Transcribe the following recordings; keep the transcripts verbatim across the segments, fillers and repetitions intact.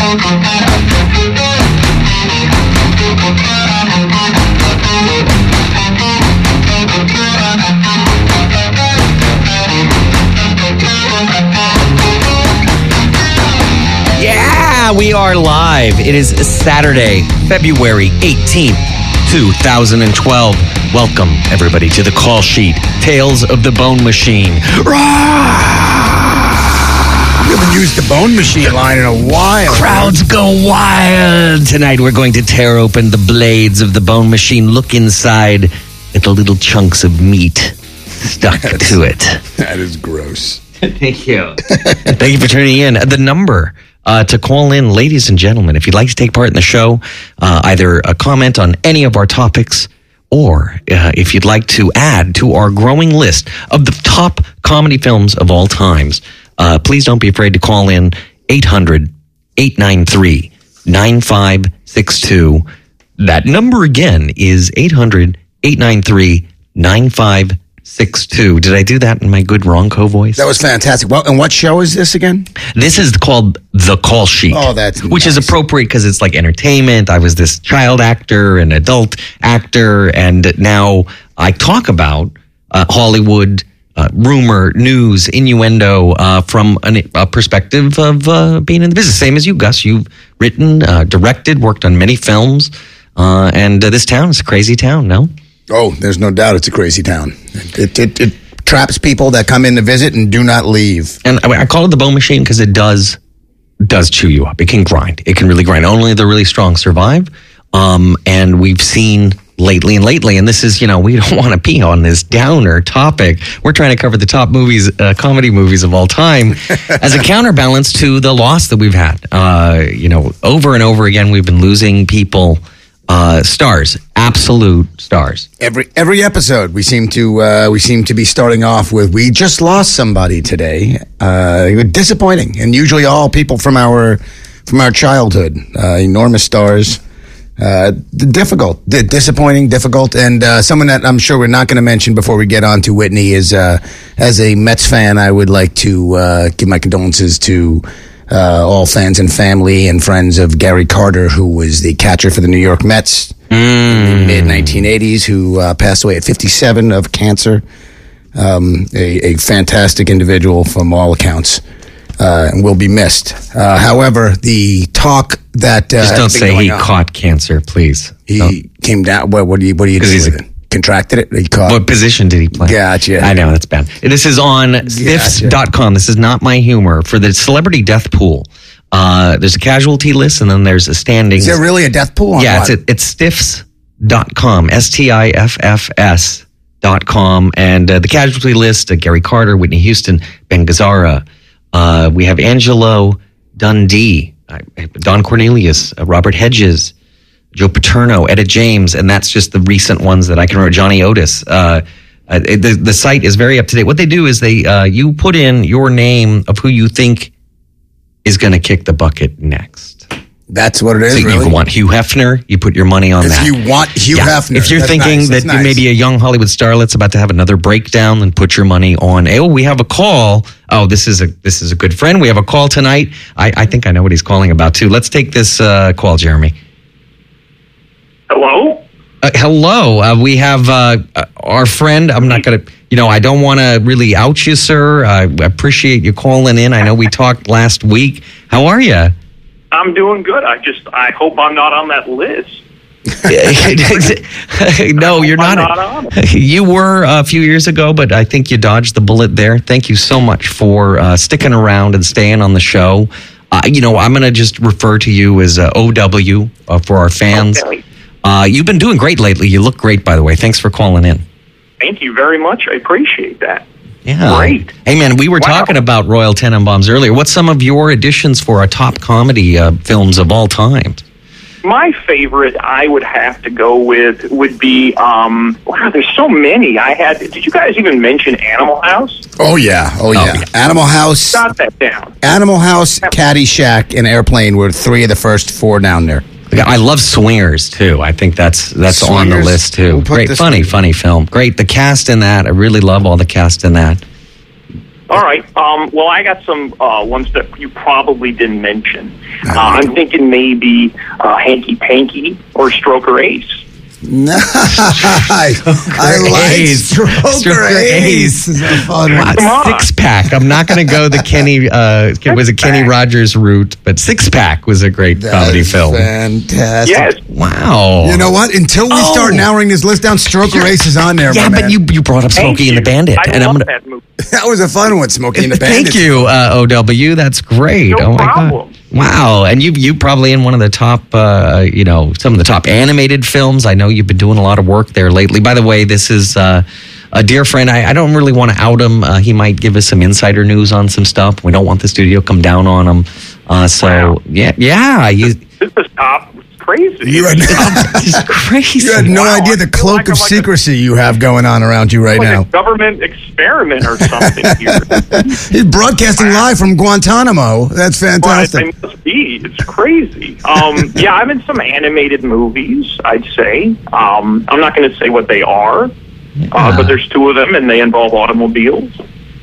Yeah, we are live. It is Saturday, February eighteenth, twenty twelve. Welcome, everybody, to the call sheet. Tales of the Bone Machine. We haven't used the Bone Machine line in a while. Crowds go wild. Tonight we're going to tear open the blades of the Bone Machine, look inside at the little chunks of meat stuck to it. That is gross. Thank you. Thank you for tuning in. The number uh, to call in, ladies and gentlemen, if you'd like to take part in the show, uh, either a comment on any of our topics, or uh, if you'd like to add to our growing list of the top comedy films of all times, uh, please don't be afraid to call in eight hundred, eight nine three, nine five six two. That number again is eight hundred, eight nine three, nine five six two. Did I do that in my good Ronco voice? That was fantastic. Well, and what show is this again? This is called The Call Sheet. Oh, that's Which nice. is appropriate because it's like entertainment. I was this child actor and adult actor, and now I talk about uh, Hollywood, uh, rumor, news, innuendo uh, from an, a perspective of uh, being in the business. Same as you, Gus. You've written, uh, directed, worked on many films, uh, and uh, this town is a crazy town, no? Oh, there's no doubt it's a crazy town. It, it, it traps people that come in to visit and do not leave. And I, I call it the Bone Machine because it does does chew you up. It can grind. It can really grind. Only the really strong survive. Um, and we've seen lately and lately, and this is, you know, we don't want to be on this downer topic. We're trying to cover the top movies, uh, comedy movies of all time as a counterbalance to the loss that we've had. Uh, you know, over and over again, we've been losing people. Uh, stars, absolute stars. Every every episode, we seem to uh, we seem to be starting off with "we just lost somebody today." Uh, disappointing, and usually all people from our from our childhood. Uh, enormous stars. Uh, difficult, D- disappointing, difficult, and uh, someone that I'm sure we're not going to mention before we get on to Whitney is, uh, as a Mets fan, I would like to uh, give my condolences to. Uh, all fans and family and friends of Gary Carter, who was the catcher for the New York Mets mm. in the mid nineteen eighties, who uh, passed away at fifty-seven of cancer. Um, a, a fantastic individual from all accounts, uh, and will be missed. Uh, however, the talk that uh, just don't say he on, caught cancer, please. He don't. came down. What, what do you? What do you do with it? Contracted it? He caught. What position did he play? Gotcha. I know, that's bad. This is on stiffs dot com. This is not my humor. For the celebrity death pool, uh, there's a casualty list and then there's a standings. Is there really a death pool? On yeah, what? it's, it's stiffs dot com. S T I F F S dot com. And uh, the casualty list, uh, Gary Carter, Whitney Houston, Ben Gazzara. Uh, we have Angelo Dundee, uh, Don Cornelius, uh, Robert Hedges, Joe Paterno, Etta James, and that's just the recent ones that I can remember. Johnny Otis. Uh, uh, the, the site is very up to date. What they do is they uh, you put in your name of who you think is going to kick the bucket next. That's what it is. So really? You want Hugh Hefner, you put your money on if that. If you want Hugh yeah. Hefner, if you're that's thinking nice. that That's nice. maybe a young Hollywood starlet's about to have another breakdown, then put your money on. Oh, we have a call. Oh, this is a this is a good friend. We have a call tonight. I, I think I know what he's calling about too. Let's take this uh, call, Jeremy. Hello? Uh, hello. Uh, we have uh, our friend. I'm not going to, you know, I don't want to really out you, sir. I appreciate you calling in. I know we talked last week. How are you? I'm doing good. I just, I hope I'm not on that list. No, you're not. not on it. You were a few years ago, but I think you dodged the bullet there. Thank you so much for uh, sticking around and staying on the show. Uh, you know, I'm going to just refer to you as uh, O W uh, for our fans. Okay. Uh, you've been doing great lately. You look great, by the way. Thanks for calling in. Thank you very much. I appreciate that. Yeah. Great. Hey, man, we were Wow. talking about Royal Tenenbaums earlier. What's some of your additions for our top comedy uh, films of all time? My favorite I would have to go with would be, um, wow, there's so many. I had, did you guys even mention Animal House? Oh, yeah. Oh, yeah. yeah. Animal House. Got that down. Animal House, Caddyshack, and Airplane were three of the first four down there. I love Swingers, too. I think that's that's on the Swingers? list, too. We'll put Great, this funny, one. funny film. Great. The cast in that, I really love all the cast in that. All right. Um, well, I got some uh, ones that you probably didn't mention. Uh, I'm thinking maybe uh, Hanky Panky or Stroker Ace. Nice. I like Ace. Stroker, Stroker Ace. Ace. Is a fun one. Come on. Six pack. I'm not going to go the Kenny. Uh, was it Kenny Rogers route? But Six Pack was a great That comedy is film. Fantastic. Yes. Wow. You know what? Until we Oh. start narrowing this list down, Stroker Ace is on there. Yeah, my but man. you you brought up Thank Smokey and the you. Bandit, I and I'm love gonna. that movie. That was a fun one, Smokey and the Bandit. Thank you, uh, O W. That's great. No oh my problem. God. Wow. And you you probably in one of the top, uh, you know, some of the top animated films. I know you've been doing a lot of work there lately. By the way, this is uh, a dear friend. I, I don't really want to out him. Uh, he might give us some insider news on some stuff. We don't want the studio to come down on him. Uh, so, Wow. yeah, yeah. You, This is top. It's crazy. You had, it's crazy. you had no Wow, idea I the feel cloak like of I'm like a- secrecy you have going on around you right like now. a government experiment or something here. He's broadcasting live from Guantanamo. That's Well, fantastic. it must be. It's crazy. Um, yeah, I'm in some animated movies, I'd say. Um, I'm not going to say what they are, uh, but there's two of them, and they involve automobiles.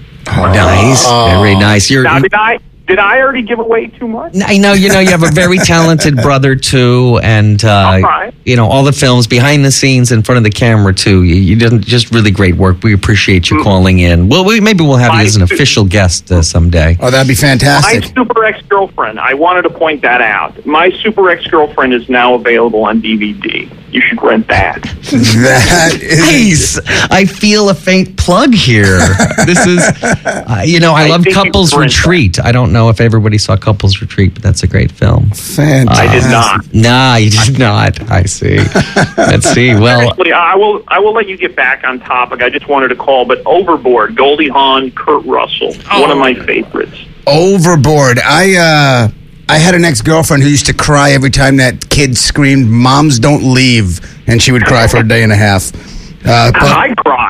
Nice. Very nice. You're. Now, did I did I already give away too much? I know, you know, you have a very talented brother too, and uh, All right. you know all the films behind the scenes, in front of the camera too. You, you did just really great work. We appreciate you calling in. Well, we, maybe we'll have you My as an su- official guest uh, someday. Oh, that'd be My fantastic. super ex-girlfriend, I wanted to point that out. My super ex-girlfriend is now available on D V D. You should rent that. That is. Nice. I feel a faint plug here. This is, uh, you know, I, I love think you Couples should rent that. Retreat. I don't know if everybody saw Couples Retreat, but that's a great film. Fantastic. I did not. Nah, you did not. I see. Let's see. Well, Actually, I will. I will let you get back on topic. I just wanted to call, but Overboard, Goldie Hawn, Kurt Russell, one of my favorites. Overboard. I uh I had an ex-girlfriend who used to cry every time that kid screamed, "Moms don't leave," and she would cry for a day and a half. Uh, but I cried.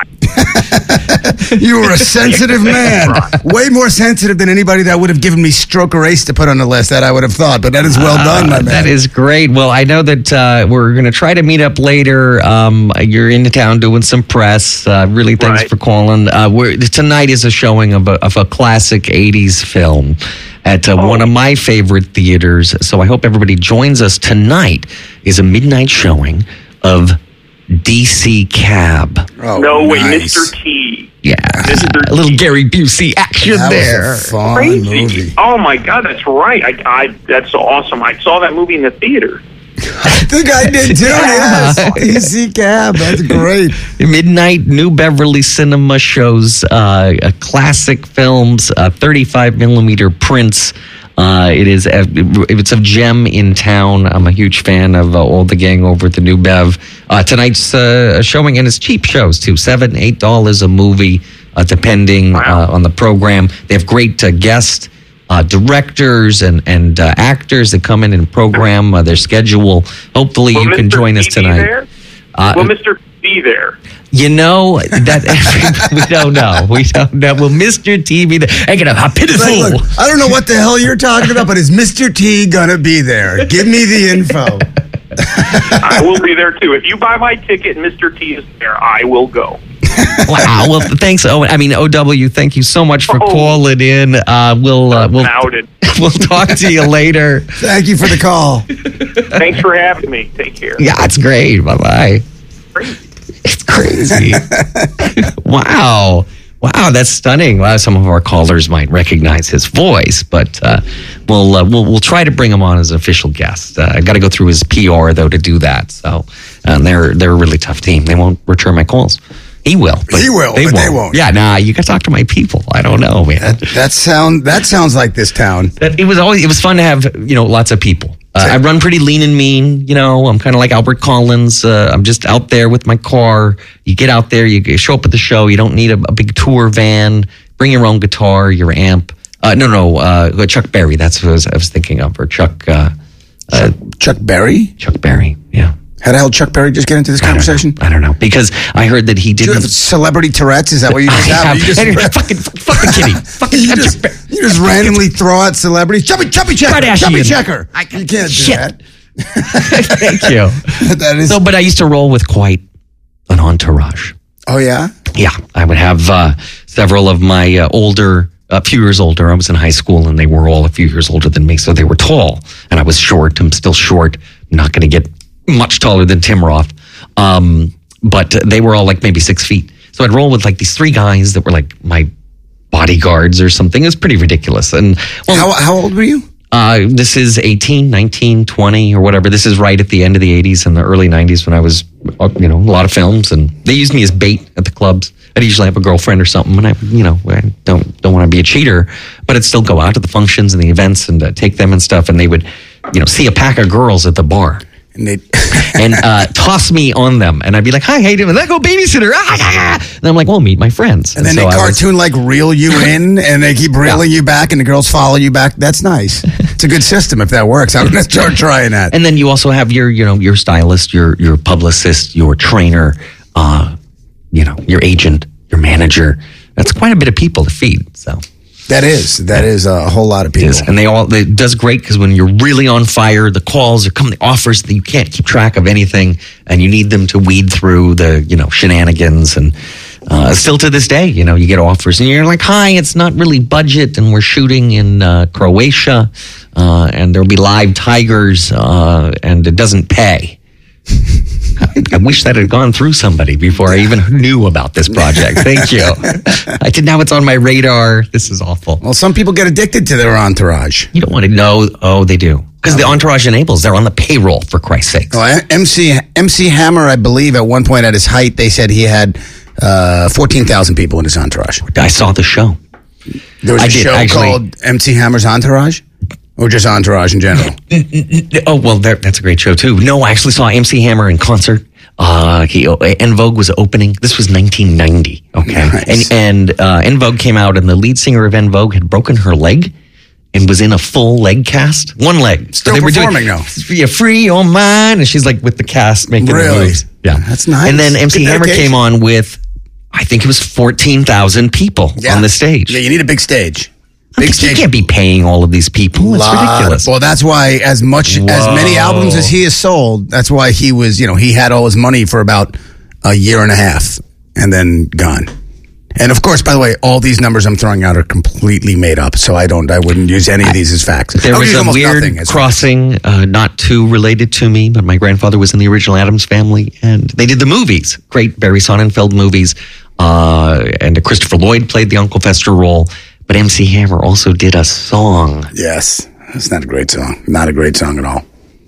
you were a sensitive man. Way more sensitive than anybody that would have given me Stroker Ace to put on the list, that I would have thought. But that is well done, my man. that is great. Well, I know that uh, we're going to try to meet up later. Um, you're in town doing some press. Uh, really, thanks Right. for calling. Uh, we're, tonight is a showing of a, of a classic eighties film at uh, Oh. one of my favorite theaters. So I hope everybody joins us. Tonight is a midnight showing of D C Cab. Oh, no way, nice. Mister T. Yeah, Mister a little Gary Busey action That there. was a fun Crazy. movie. Oh my God, that's right. I, I, that's awesome. I saw that movie in the theater. I think I did too, yes. D C Cab. That's great. Midnight New Beverly Cinema shows uh, uh, classic films, uh, thirty-five millimeter prints. Uh, it is a, it's a gem in town. I'm a huge fan of uh, all the gang over at the New Bev. Uh, tonight's uh, showing, and it's cheap shows too, seven, eight dollars a movie, uh, depending Wow. uh, on the program. They have great uh, guest uh, directors and and uh, actors that come in and program uh, their schedule. Hopefully, Will you can Mister join us T be tonight. There? Uh, Will Mister T be there? You know that we don't know. We don't know. Well, Mister T V, I get a pitiful. Like, look, I don't know what the hell you're talking about, but is Mister T gonna be there? Give me the info. I will be there too. If you buy my ticket and Mister T is there, I will go. Wow. Well, thanks. Oh, I mean, O W. Thank you so much for Oh. calling in. Uh, we'll uh, we'll Outed. we'll talk to you later. Thank you for the call. Thanks for having me. Take care. Yeah, it's great. Bye bye. Crazy. It's crazy. Wow. Wow, that's stunning. Wow, some of our callers might recognize his voice, but uh, we'll, uh, we'll we'll try to bring him on as an official guest. Uh, I got to go through his P R though to do that. So, and they're they're a really tough team. They won't return my calls. He will. but He will, but they won't. Yeah, nah. You got to talk to my people. I don't know, man. That sound that sounds like this town. That- it was always it was fun to have you know lots of people. Uh, I run pretty lean and mean, you know. I'm kind of like Albert Collins. Uh, I'm just out there with my car. You get out there, you show up at the show. You don't need a, a big tour van. Bring your own guitar, your amp. Uh, no, no, uh, Chuck Berry. That's what I was, I was thinking of, or Chuck uh, uh, Chuck Berry? Chuck Berry. Yeah. How the hell Chuck Berry just get into this I don't know. conversation? I don't know because I heard that he Do you didn't. have celebrity Tourette's? Is that what you just I have? have- You just, Anyway, fucking, fuck the kitty. Fucking you, Chuck just, Berry. you just randomly throw out celebrities. Chubby, chubby checker. Kardashian. Chubby checker. I- You can't do Shit. that. Thank you. That is. So, but I used to roll with quite an entourage. Oh yeah. Yeah, I would have uh, several of my uh, older, a few years older, I was in high school and they were all a few years older than me. So they were tall and I was short. I'm still short. I'm not going to get much taller than Tim Roth. Um, but they were all like maybe six feet. So I'd roll with like these three guys that were like my bodyguards or something. It was pretty ridiculous. And well, How, how old were you? Uh, this is eighteen, nineteen, twenty or whatever. This is right at the end of the eighties and the early nineties when I was, you know, a lot of films, and they used me as bait at the clubs. I'd usually have a girlfriend or something, and I, you know, I don't don't want to be a cheater, but I'd still go out to the functions and the events and uh, take them and stuff, and they would, you know, see a pack of girls at the bar. And, they and uh, toss me on them, and I'd be like, "Hi, how you doing? Let go, babysitter!" Ah, ah, ah. And I'm like, "Well, meet my friends." And then so they I cartoon was, like reel you in, and they keep reeling Yeah. you back, and the girls follow you back. That's nice. It's a good system if that works. I'm gonna start trying that. And then you also have your, you know, your stylist, your your publicist, your trainer, uh, you know, your agent, your manager. That's quite a bit of people to feed. So. That is, that is a whole lot of people. Is. And they all, it does great because when you're really on fire, the calls are coming, the offers that you can't keep track of anything, and you need them to weed through the, you know, shenanigans. And uh, still to this day, you know, you get offers and you're like, hi, it's not really budget, and we're shooting in uh, Croatia, uh, and there'll be live tigers, uh, and it doesn't pay. I wish that had gone through somebody before I even knew about this project. Thank you. I did. Now it's on my radar. This is awful. Well, some people get addicted to their entourage. You don't want to know. Oh, they do. Because the entourage enables. They're on the payroll, for Christ's sake. Well, M C M C Hammer, I believe, at one point at his height, they said he had uh, fourteen thousand people in his entourage. I saw the show. There was a I did, show actually. called M C Hammer's Entourage? Or just Entourage in general? Oh, well, that, that's a great show, too. No, I actually saw M C Hammer in concert. Uh, he, En Vogue was opening. This was nineteen ninety. Okay. Nice. And, and uh, En Vogue came out, and the lead singer of En Vogue had broken her leg and was in a full leg cast. One leg. Still so they performing were doing, now. Yeah, free your mind. And she's like with the cast making Really? the moves. Yeah. That's nice. And then M C Good Hammer dedication. came on with, I think it was fourteen thousand people Yeah. on the stage. Yeah, you need a big stage. I Big think you stage. can't be paying all of these people. It's Lot- ridiculous. Well, that's why as much as many Whoa. albums as he has sold, that's why he was, you know, he had all his money for about a year and a half and then gone. And of course, by the way, all these numbers I'm throwing out are completely made up, so I don't, I wouldn't use any of these as facts. There I would was use a almost weird nothing as crossing, uh, not too related to me, but my grandfather was in the original Addams Family, and they did the movies, great Barry Sonnenfeld movies, uh, and Christopher Lloyd played the Uncle Fester role, but M C Hammer also did a song. facts. Yes, it's not a great song. Not a great song at all.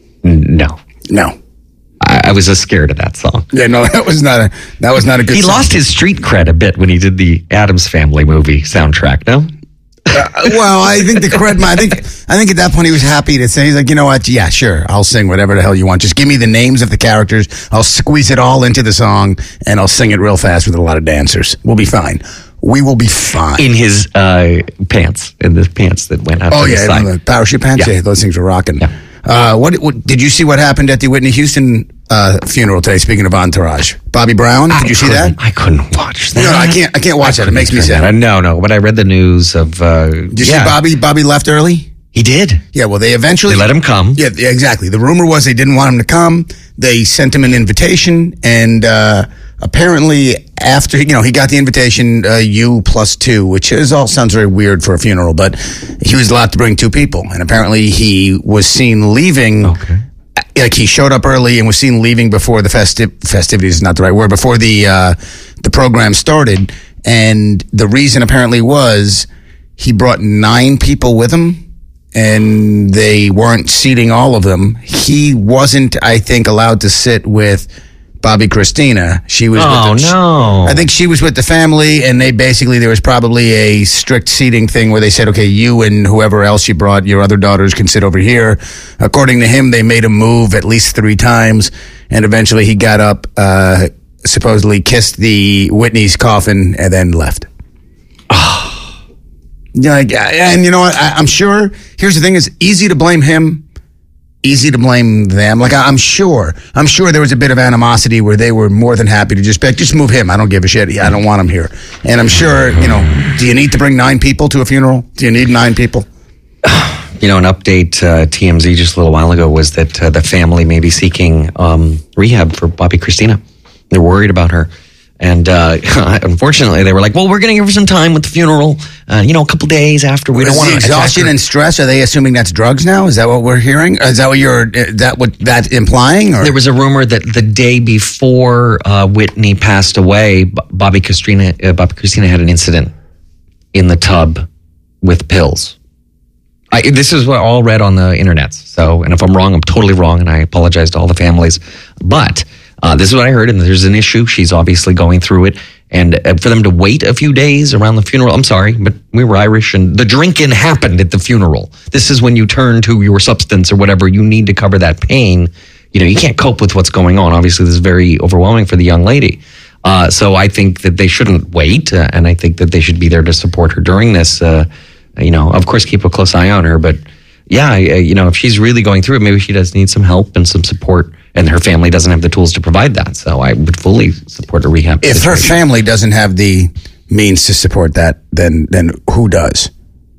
No, No. I, I was uh, scared of that song. Yeah, no, that was not a that was not a good He song. lost his street cred a bit when he did the Addams Family movie soundtrack, no? Uh, well, I think the cred. I think I think at that point he was happy to say, he's like, you know what? Yeah, sure, I'll sing whatever the hell you want. Just give me the names of the characters. I'll squeeze it all into the song, and I'll sing it real fast with a lot of dancers. We'll be fine. We will be fine. In his uh, pants, in the pants that went up oh to the yeah, side. the parachute pants. Yeah. Yeah, those things were rocking. Yeah. Uh, what, what did you see? What happened at the Whitney Houston uh, funeral today? Speaking of entourage, Bobby Brown. Did you see that? I couldn't watch that. No, I can't. I can't watch that. It makes me sad. No, no. But I read the news of. Uh, Did you yeah, see Bobby? Bobby left early. He did. Yeah. Well, they eventually They let him come. Yeah, yeah, exactly. The rumor was they didn't want him to come. They sent him an invitation, and uh, apparently, after you know, he got the invitation, uh, you plus two, which is all sounds very weird for a funeral, but he was allowed to bring two people, and apparently, he was seen leaving. Okay. Like he showed up early and was seen leaving before the festive festivities is not the right word, before the uh, the program started, and the reason apparently was he brought nine people with him. And they weren't seating all of them. He wasn't, I think, allowed to sit with Bobby Christina. She was Oh, with the, no. I think she was with the family, and they basically, there was probably a strict seating thing where they said, okay, you and whoever else you brought, your other daughters can sit over here. According to him, they made him move at least three times, and eventually he got up, uh, supposedly kissed the Whitney's coffin, and then left. Yeah, like, and you know what? I, I'm sure. Here's the thing: is easy to blame him, easy to blame them. Like I, I'm sure, I'm sure there was a bit of animosity where they were more than happy to just be like, just move him. I don't give a shit. I don't want him here. And I'm sure, you know, do you need to bring nine people to a funeral? Do you need nine people? You know, an update uh, T M Z just a little while ago was that uh, the family may be seeking um, rehab for Bobby Christina. They're worried about her. And uh, unfortunately, they were like, well, we're going to give her some time with the funeral, uh, you know, a couple days after. We Is don't want the to exhaustion and stress, are they assuming that's drugs now? Is that what we're hearing? Is that what you're, is that what that's implying? Or? There was a rumor that the day before uh, Whitney passed away, B- Bobby Christina, uh, Bobby Christina had an incident in the tub with pills. I, this is what I all read on the internet. So, and if I'm wrong, I'm totally wrong, and I apologize to all the families. But uh, this is what I heard, and there's an issue. She's obviously going through it. And uh, for them to wait a few days around the funeral, I'm sorry, but we were Irish, and the drinking happened at the funeral. This is when you turn to your substance or whatever you need to cover that pain. You know, you can't cope with what's going on. Obviously, this is very overwhelming for the young lady. Uh, so I think that they shouldn't wait, uh, and I think that they should be there to support her during this. Uh, you know, of course, keep a close eye on her. But yeah, you know, if she's really going through it, maybe she does need some help and some support, and her family doesn't have the tools to provide that. So I would fully support a rehab. If situation. her family doesn't have the means to support that, then then who does?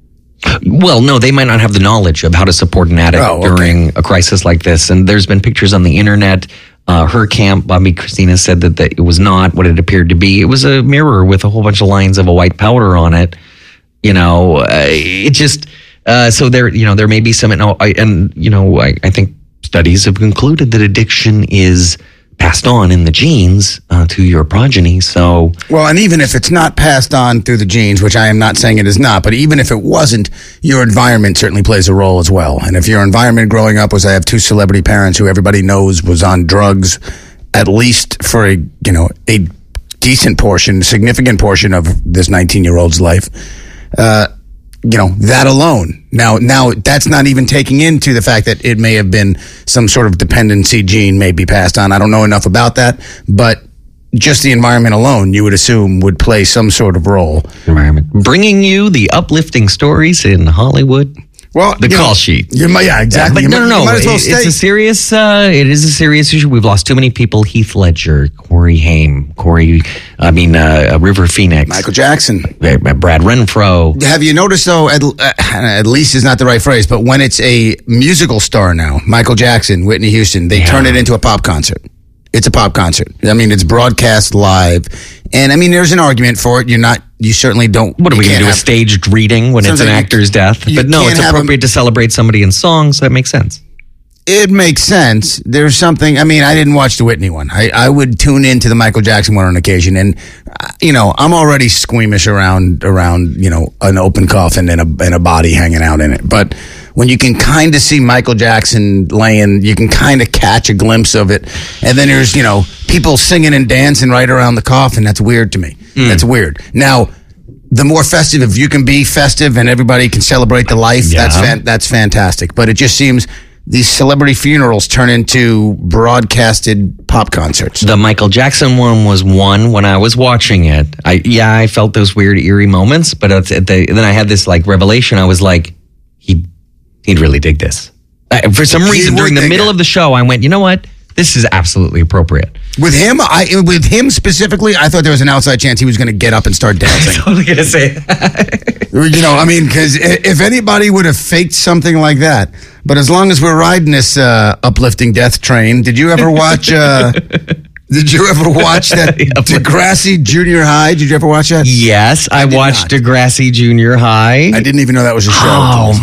Well, no, they might not have the knowledge of how to support an addict Oh, okay. during a crisis like this. And there's been pictures on the internet. Uh, her camp, Bobby Christina, said that, that it was not what it appeared to be. It was a mirror with a whole bunch of lines of a white powder on it. You know, uh, it just uh, so there. You know, there may be some, and, and you know, I, I think studies have concluded that addiction is passed on in the genes uh, to your progeny. So, Well, and even if it's not passed on through the genes, which I am not saying it is not, but even if it wasn't, your environment certainly plays a role as well. And if your environment growing up was, I have two celebrity parents who everybody knows was on drugs, at least for a, you know, a decent portion, significant portion of this nineteen-year-old's life, uh, you know, that alone. Now, now that's not even taking into the fact that it may have been some sort of dependency gene may be passed on. I don't know enough about that, but just the environment alone, you would assume would play some sort of role. environment bringing you the uplifting stories in Hollywood. Well, The you call know, sheet. You might, yeah, exactly. But no, You no, might- no. you might as well It- stay. it's a serious. Uh, it is a serious issue. We've lost too many people. Heath Ledger, Corey Haim, Corey. I mean, uh, River Phoenix, Michael Jackson. uh, Brad Renfro. Have you noticed, though, at, uh, at least is not the right phrase, but when it's a musical star now, Michael Jackson, Whitney Houston, they turn it into a pop concert. It's a pop concert. I mean, it's broadcast live. And I mean, there's an argument for it. You're not, you certainly don't. What are we you going to can't do? A have- staged reading when it's Something an you- actor's death? you But no, can't it's have appropriate to celebrate somebody in songs. That makes sense. It makes sense. There's something, I mean, I didn't watch the Whitney one. I, I would tune into the Michael Jackson one on occasion. And, uh, you know, I'm already squeamish around, around, you know, an open coffin and a, and a body hanging out in it. But when you can kind of see Michael Jackson laying, you can kind of catch a glimpse of it. And then there's, you know, people singing and dancing right around the coffin. That's weird to me. Mm. That's weird. Now, the more festive, if you can be festive and everybody can celebrate the life, Yeah. that's fan, that's fantastic. But it just seems these celebrity funerals turn into broadcasted pop concerts. The Michael Jackson one was one when I was watching it. I yeah, I felt those weird, eerie moments, but at the, then I had this like revelation. I was like, he he'd really dig this. Uh, for some He reason, would during the dig middle it. of the show, I went, you know what? This is absolutely appropriate. With him, I with him specifically, I thought there was an outside chance he was going to get up and start dancing. Totally gonna say that. You know, I mean, because if anybody would have faked something like that, but as long as we're riding this uh, uplifting death train, did you ever watch? Uh, did you ever watch that Degrassi Junior High? Did you ever watch that? Yes, I, did watched not. Degrassi Junior High. I didn't even know that was a show. Oh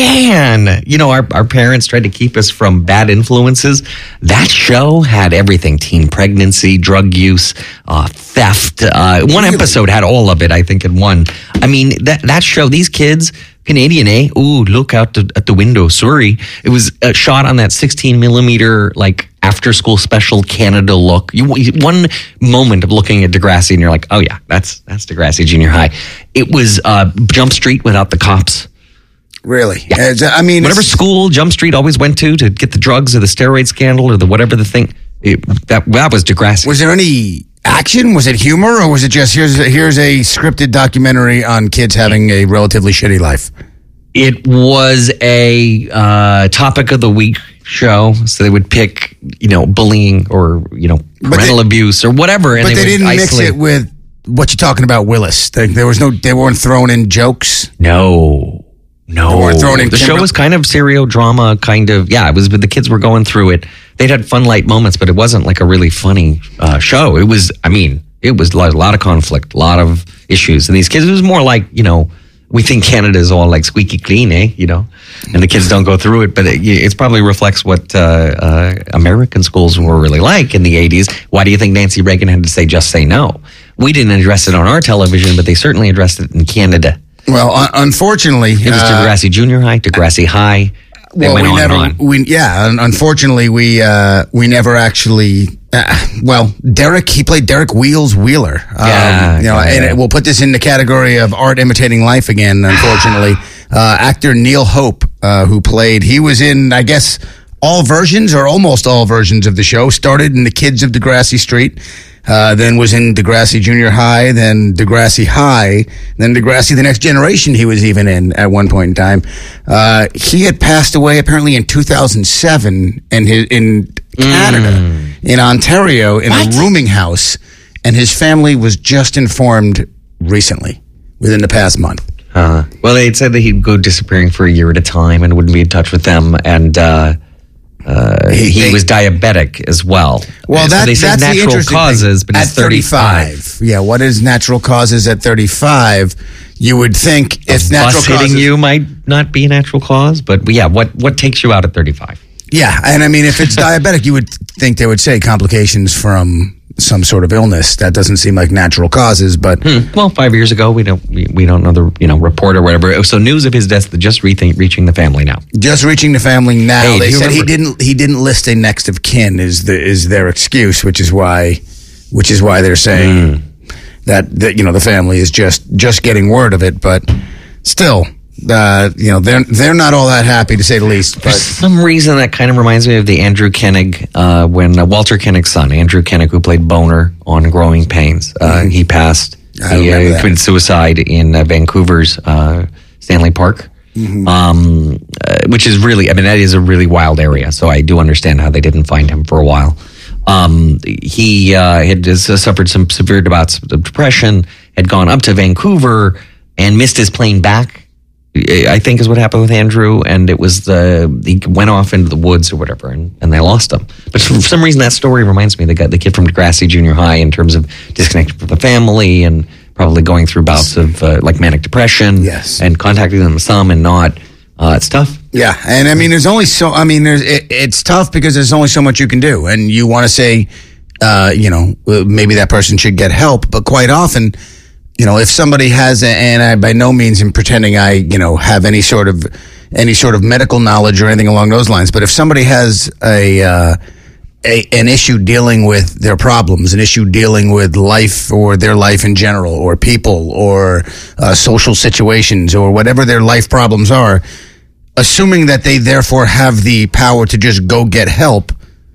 man! You know, our, our parents tried to keep us from bad influences. That show had everything: teen pregnancy, drug use, uh, theft. Uh, one Really? episode had all of it, I think, in one. I mean, that that show, these kids, Canadian, eh? Ooh, look out the, at the window. Sorry. It was uh, shot on that sixteen millimeter, like, after school special Canada look. You, you one moment of looking at Degrassi and you're like, oh yeah, that's that's Degrassi Junior High. It was uh, Jump Street without the cops. Really? It's- I mean, Whatever it's- school Jump Street always went to to get the drugs or the steroid scandal or the whatever the thing. It, that that was Degrassi. Was there any action? Was it humor, or was it just here's a, here's a scripted documentary on kids having a relatively shitty life? It was a uh, topic of the week show, so they would pick, you know, bullying or, you know, parental they- abuse or whatever, and But they, would didn't mix isolate. it with what you're talking about, Willis. They, there was no, they weren't throwing in jokes. No, no. They weren't throwing in the show Kimber- was kind of serial drama, kind of. Yeah, it was. But the kids were going through it. They'd had fun, light moments, but it wasn't like a really funny uh, show. It was. I mean, It was a lot, a lot of conflict, a lot of issues. And these kids, it was more like, you know, we think Canada is all like squeaky clean, eh? You know, and the kids don't go through it, but it, it probably reflects what uh, uh, American schools were really like in the eighties. Why do you think Nancy Reagan had to say, just say no? We didn't address it on our television, but they certainly addressed it in Canada. Well, un- unfortunately, it was uh, Degrassi Junior High, Degrassi High. They well, went we on never, and on. we yeah. un- Unfortunately, we uh, we never actually. Uh, well, Derek, he played Derek Wheels Wheeler. Um, Yeah, you know, yeah, and yeah. we'll put this in the category of art imitating life again. Unfortunately, uh, actor Neil Hope, uh, who played, he was in, I guess, all versions or almost all versions of the show. Started in The Kids of Degrassi Street. Uh, then was in Degrassi Junior High, then Degrassi High, then Degrassi The Next Generation he was even in at one point in time. Uh, he had passed away apparently in two thousand seven in, his, in Canada, mm. in Ontario, in what? a rooming house, and his family was just informed recently, within the past month. Uh, well, they had said that he'd go disappearing for a year at a time and wouldn't be in touch with them, and uh, Uh, he, he was diabetic as well. Well, that, so they that's said natural the causes, thing. but he's at thirty-five. thirty-five. Yeah, what is natural causes at thirty-five? You would think if a natural bus causes hitting you might not be a natural cause, but yeah, what what takes you out at thirty-five? Yeah, and I mean, if it's diabetic, you would think they would say complications from some sort of illness. That doesn't seem like natural causes, but hmm. well, five years ago, we don't we, we don't know the you know report or whatever. So news of his death just re- reaching the family now. Just reaching the family now. Hey, they said remember? he didn't he didn't list a next of kin is the is their excuse, which is why which is why they're saying mm. that that you know the family is just just getting word of it, but still. Uh, you know, they're they're not all that happy, to say the least. But for some reason, that kind of reminds me of the Andrew Koenig, uh, when uh, Walter Koenig's son, Andrew Koenig, who played Boner on Growing Pains, uh, mm-hmm. he passed. I he uh, that. committed suicide in uh, Vancouver's uh, Stanley Park, mm-hmm. um, uh, which is really, I mean, that is a really wild area. So I do understand how they didn't find him for a while. Um, he uh, had uh, suffered some severe bouts of depression, had gone up to Vancouver and missed his plane back. I think is what happened with Andrew, and it was the he went off into the woods or whatever, and, and they lost him. But for some reason, that story reminds me of the guy, the kid from Degrassi Junior High, in terms of disconnected from the family and probably going through bouts of uh, like manic depression, yes, and contacting them some and not. Uh, it's tough. Yeah, and I mean, there's only so. I mean, there's it, it's tough because there's only so much you can do, and you want to say, uh, you know, maybe that person should get help, but quite often. You know, if somebody has, a, and I by no means am pretending I, you know, have any sort of any sort of medical knowledge or anything along those lines, but if somebody has a, uh, a an issue dealing with their problems, an issue dealing with life or their life in general, or people, or uh, social situations, or whatever their life problems are, assuming that they therefore have the power to just go get help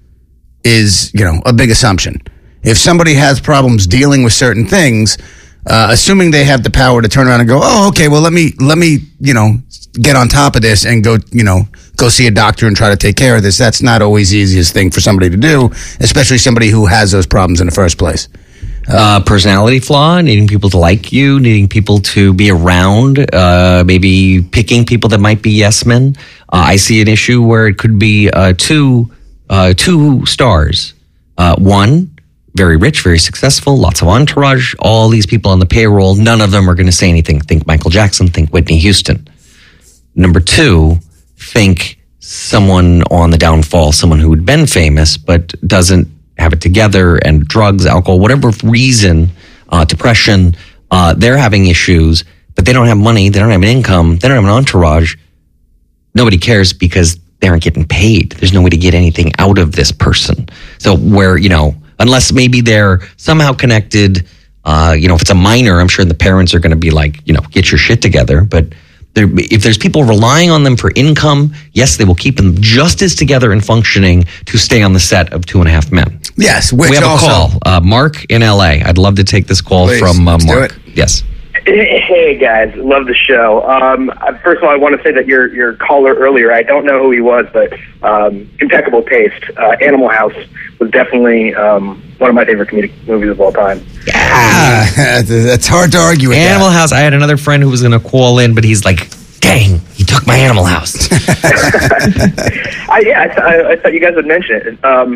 is, you know, a big assumption. If somebody has problems dealing with certain things. Uh, assuming they have the power to turn around and go, oh, okay, well, let me, let me, you know, get on top of this and go, you know, go see a doctor and try to take care of this. That's not always the easiest thing for somebody to do, especially somebody who has those problems in the first place. Uh, uh, personality flaw, needing people to like you, needing people to be around, uh, maybe picking people that might be yes men. Uh, I see an issue where it could be uh, two, uh, two stars. Uh, one, very rich, very successful, lots of entourage, all these people on the payroll, none of them are going to say anything. Think Michael Jackson, think Whitney Houston. Number two, think someone on the downfall, someone who had been famous but doesn't have it together, and drugs, alcohol, whatever reason, uh, depression, uh, they're having issues, but they don't have money, they don't have an income, they don't have an entourage. Nobody cares because they aren't getting paid. There's no way to get anything out of this person. So where, you know, unless maybe they're somehow connected, uh, you know, if it's a minor, I'm sure the parents are going to be like, you know, get your shit together. But if there's people relying on them for income, yes, they will keep them just as together and functioning to stay on the set of Two and a Half Men. Yes, which we have also, a call. Uh, Mark in L A. I'd love to take this call Please, from uh, let's do Mark. it. Yes. Hey guys, love the show. Um, first of all, I want to say that your your caller earlier, I don't know who he was, but um, impeccable taste. Uh, Animal House was definitely um, one of my favorite comedic movies of all time. Yeah, that's hard to argue with. Animal that. House. I had another friend who was going to call in, but he's like, "Dang, he took my Animal House." I, yeah, I, th- I thought you guys would mention it. Um,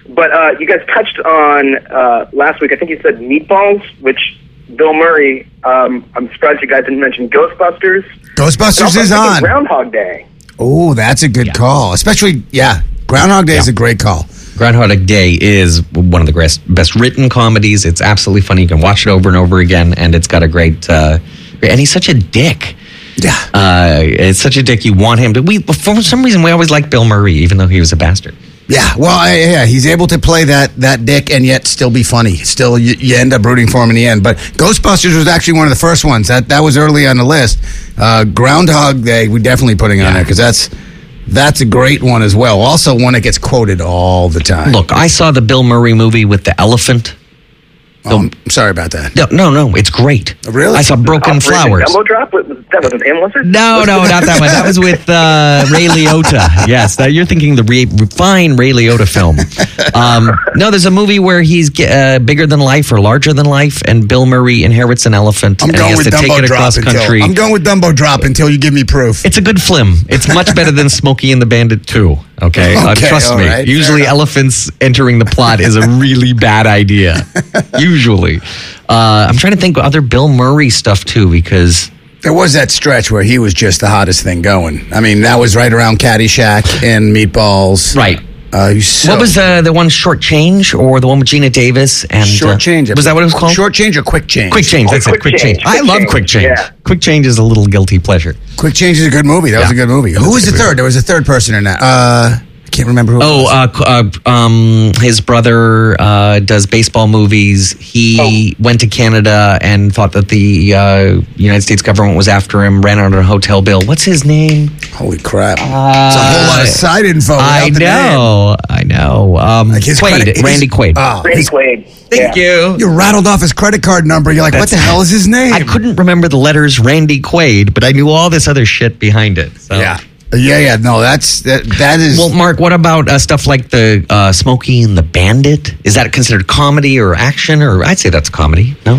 But uh, you guys touched on uh, last week, I think you said Meatballs, which Bill Murray, um, I'm surprised you guys didn't mention Ghostbusters. Ghostbusters is on. Groundhog Day. Oh, that's a good Yeah. call. Especially, yeah, Groundhog Day Yeah. is a great call. Groundhog Day is one of the best, best written comedies. It's absolutely funny. You can watch it over and over again, and it's got a great. Uh, and he's such a dick. Yeah. Uh, it's such a dick. You want him to. We for some reason we always liked Bill Murray, even though he was a bastard. Yeah, well, I, yeah, he's able to play that that dick and yet still be funny. Still, you, you end up rooting for him in the end. But Ghostbusters was actually one of the first ones. That that was early on the list. Uh, Groundhog Day, we're definitely putting on Yeah. there because that's that's a great one as well. Also, one that gets quoted all the time. Look, I saw the Bill Murray movie with the elephant. Oh, I'm sorry about that. No, no, no, it's great. Really? I saw Broken Operation Flowers. Dumbo Drop? That wasn't him, was it? No, no, not that one. That was with uh, Ray Liotta. Yes, that, you're thinking the re- fine Ray Liotta film. Um, no, there's a movie where he's uh, bigger than life or larger than life, and Bill Murray inherits an elephant, I'm and he going has with to take Dumbo it Drop across until country. I'm going with Dumbo Drop until you give me proof. It's a good film. It's much better than Smokey and the Bandit two. Okay, uh, Okay, trust all me. right, Usually, fair enough. elephants entering the plot is a really bad idea. Usually, uh, I'm trying to think of other Bill Murray stuff too, because There was that stretch where he was just the hottest thing going. I mean, that was right around Caddyshack and Meatballs. right. Uh, he was so What was uh, the one, Short Change, or the one with Gina Davis? And Short uh, Change? Was that what it was called? Short Change or Quick Change? Quick Change. That's Oh, it. Quick Quick Change. Change. I Quick love Change, Quick Change. yeah. Quick Change is a little guilty pleasure. Quick Change is a good movie. That was Yeah. a good movie. Who That's was a the good third? There was a third person in that. Uh, I can't remember who. it Oh, was. uh, uh, um, his brother uh, does baseball movies. He went to Canada and thought that the uh, United States government was after him. Ran out on a hotel bill. What's his name? Holy crap! it's a whole lot of side info. I without the name. know. I know. Um, Like his Quaid. credit- his- Randy Quaid. Oh, Randy his- Quaid. Thank Yeah. you. You rattled off his credit card number. You're like, what the That's- hell is his name? I couldn't remember the letters Randy Quaid, but I knew all this other shit behind it. So. Yeah, yeah, yeah. No, that's that. That is. Well, Mark, what about uh, stuff like the uh, Smokey and the Bandit? Is that considered comedy or action? Or I'd say that's comedy. No.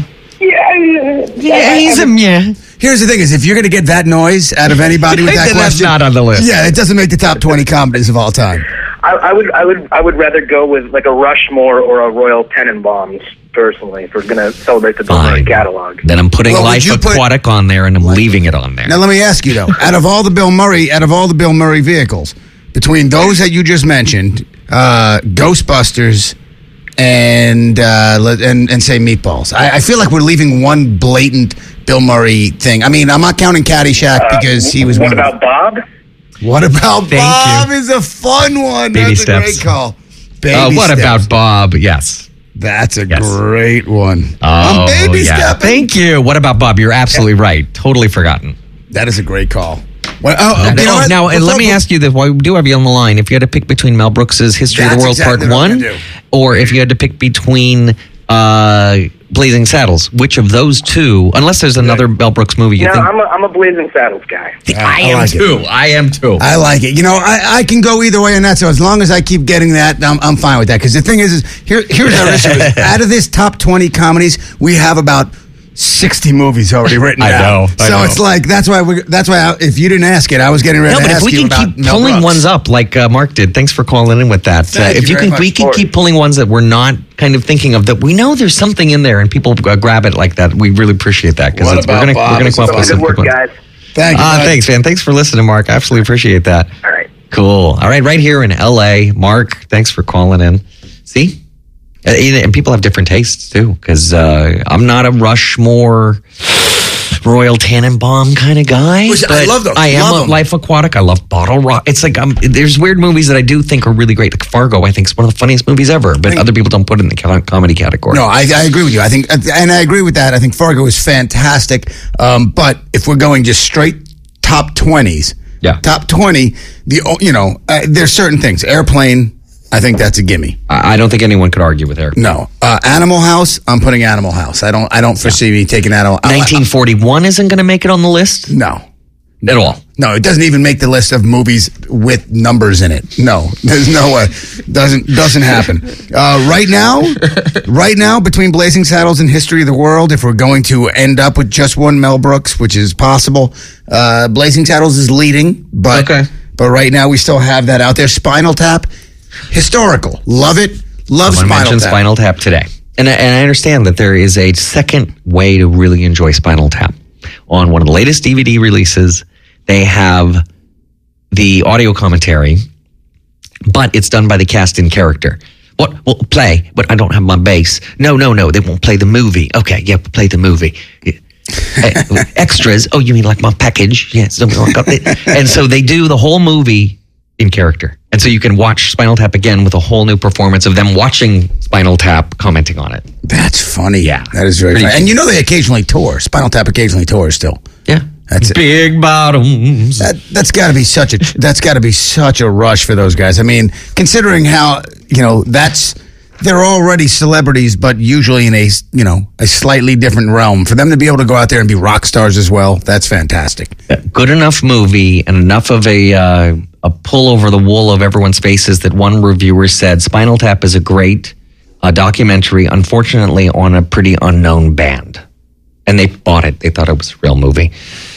Yeah, Yeah, he's a yeah. Here's the thing: is if you're going to get that noise out of anybody with that Then that's question, not on the list. Yeah, it doesn't make the top twenty comedies of all time. I, I would, I would, I would rather go with like a Rushmore or a Royal Tenenbaums personally if we're going to celebrate the Bill Murray Fine. catalog. Then I'm putting Well, would Life you put- Aquatic on there, and I'm leaving it on there. Now, let me ask you though: out of all the Bill Murray, out of all the Bill Murray vehicles, between those that you just mentioned, uh, Ghostbusters, and uh, let- and and say Meatballs, I, I feel like we're leaving one blatant Bill Murray thing. I mean, I'm not counting Caddyshack because he was What one. about of Bob? the, what about Thank Bob? you. Is a fun one. Baby That's steps. a great call. Baby Uh, what steps. about Bob? Yes. That's a Yes. great one. Oh, I'm baby yeah. stepping. Thank you. What about Bob? You're absolutely right. Totally forgotten. That is a great call. Well, oh, oh, you know Oh, what? now, and let Before- me ask you this: while we do have you on the line, if you had to pick between Mel Brooks's History of the That's World exactly Part what I'm One, gonna do. or if you had to pick between uh, Blazing Saddles, which of those two? Unless there's another Mel Brooks movie, you No, think? I'm a, I'm a Blazing Saddles guy. I I am like it. too. I am too. I like it. You know, I, I can go either way on that. So as long as I keep getting that, I'm, I'm fine with that. Because the thing is, is here, here's our issue. Is out of this top twenty comedies, we have about sixty movies already written I down. know, I so know. it's like that's why we that's why I, if you didn't ask it, I was getting ready No, to but if ask we you can about keep Mel pulling Brooks. ones up like uh, Mark did, thanks for calling in with that. Uh, Thank if you you very can, we much. can keep pulling ones that we're not kind of thinking of that we know there's something in there, and people uh, grab it like that. We really appreciate that because What we're about gonna Bob? we're gonna Is come up it with Good some work, good ones. guys. Thank you. Ah, bud. thanks, man. Thanks for listening, Mark. I absolutely appreciate that. All right. Cool. All right, right here in L A, Mark. Thanks for calling in. See, Uh, and people have different tastes too, because uh, I'm not a Rushmore, Royal Tannenbaum kind of guy. Which I but love those. I am Love a 'em. Life Aquatic. I love Bottle Rock. It's like um, there's weird movies that I do think are really great. Like Fargo, I think is one of the funniest movies ever, but other people don't put it in the co- comedy category. No, I, I agree with you. I think, and I agree with that. I think Fargo is fantastic. Um, but if we're going just straight top twenties, Yeah. top twenty, the o- you know, uh, there's certain things. Airplane, I think that's a gimme. I I don't think anyone could argue with her. No, uh, Animal House. I'm putting Animal House. I don't. I don't foresee me taking Animal. I- nineteen forty-one isn't going to make it on the list No, at all. no, it doesn't even make the list of movies with numbers in it. No, there's no way. Doesn't doesn't happen. Uh, right now, right now, between Blazing Saddles and History of the World, if we're going to end up with just one Mel Brooks, which is possible, uh, Blazing Saddles is leading. But Okay. but right now we still have that out there. Spinal Tap, historical, love it. Love Someone Spinal mentioned Tap. Spinal Tap today. And, I- and I understand that there is a second way to really enjoy Spinal Tap. On one of the latest D V D releases, they have the audio commentary, but it's done by the cast in character. What? Well, play, but I don't have my bass. No, no, no, they won't play the movie. Okay, yeah, play the movie. Uh, extras. Oh, you mean like my package? Yes. And so they do the whole movie in character. And so you can watch Spinal Tap again with a whole new performance of them watching Spinal Tap, commenting on it. That's funny. Yeah. That is very Pretty funny. cool. And you know they occasionally tour. Spinal Tap occasionally tours still. Yeah. That's it. Big bottoms. That, that's got to be such a that's got to be such a rush for those guys. I mean, considering how you know that's they're already celebrities, but usually in a you know a slightly different realm. For them to be able to go out there and be rock stars as well, that's fantastic. Good enough movie and enough of a uh, a pull over the wool of everyone's faces that one reviewer said Spinal Tap is a great uh, documentary, unfortunately on a pretty unknown band. And they bought it. They thought it was a real movie.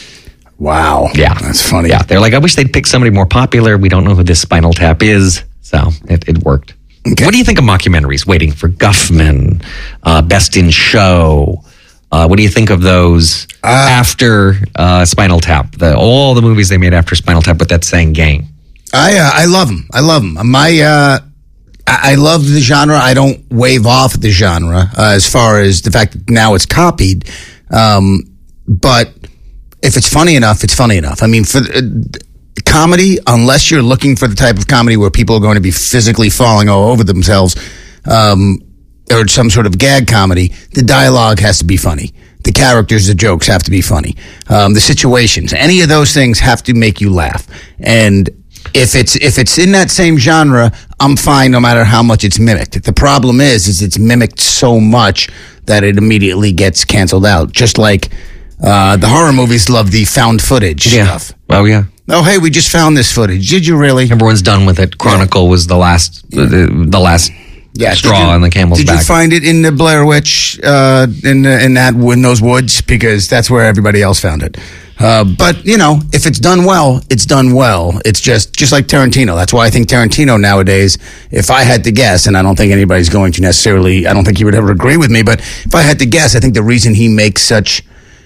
Wow. Yeah. That's funny. Yeah. They're like, I wish they'd pick somebody more popular. We don't know who this Spinal Tap is. So it, it worked. Okay. What do you think of mockumentaries? Waiting for Guffman, uh, Best in Show. Uh, what do you think of those uh, after uh, Spinal Tap? The, all the movies they made after Spinal Tap with that saying gang. I uh, I love them. I love them. My uh, I, I love the genre. I don't wave off the genre uh, as far as the fact that now it's copied. Um, but if it's funny enough, it's funny enough. I mean, for uh, comedy, unless you're looking for the type of comedy where people are going to be physically falling all over themselves, um, or some sort of gag comedy, the dialogue has to be funny. The characters, the jokes have to be funny. Um, the situations, any of those things have to make you laugh. And if it's if it's in that same genre, I'm fine no matter how much it's mimicked. The problem is, is it's mimicked so much that it immediately gets canceled out. Just like uh, the horror movies love the found footage Yeah. stuff. Oh, yeah. Oh, hey, we just found this footage. Did you really? Everyone's done with it. Chronicle was the last, the, the last Yeah, straw did you- on the camel's did back. you find it in the Blair Witch, uh, in the, in that in those woods? Because that's where everybody else found it. Uh, but you know, if it's done well, it's done well. It's just just like Tarantino. That's why I think Tarantino nowadays, if I had to guess, and I don't think anybody's going to necessarily, I don't think he would ever agree with me, but if I had to guess, I think the reason he makes such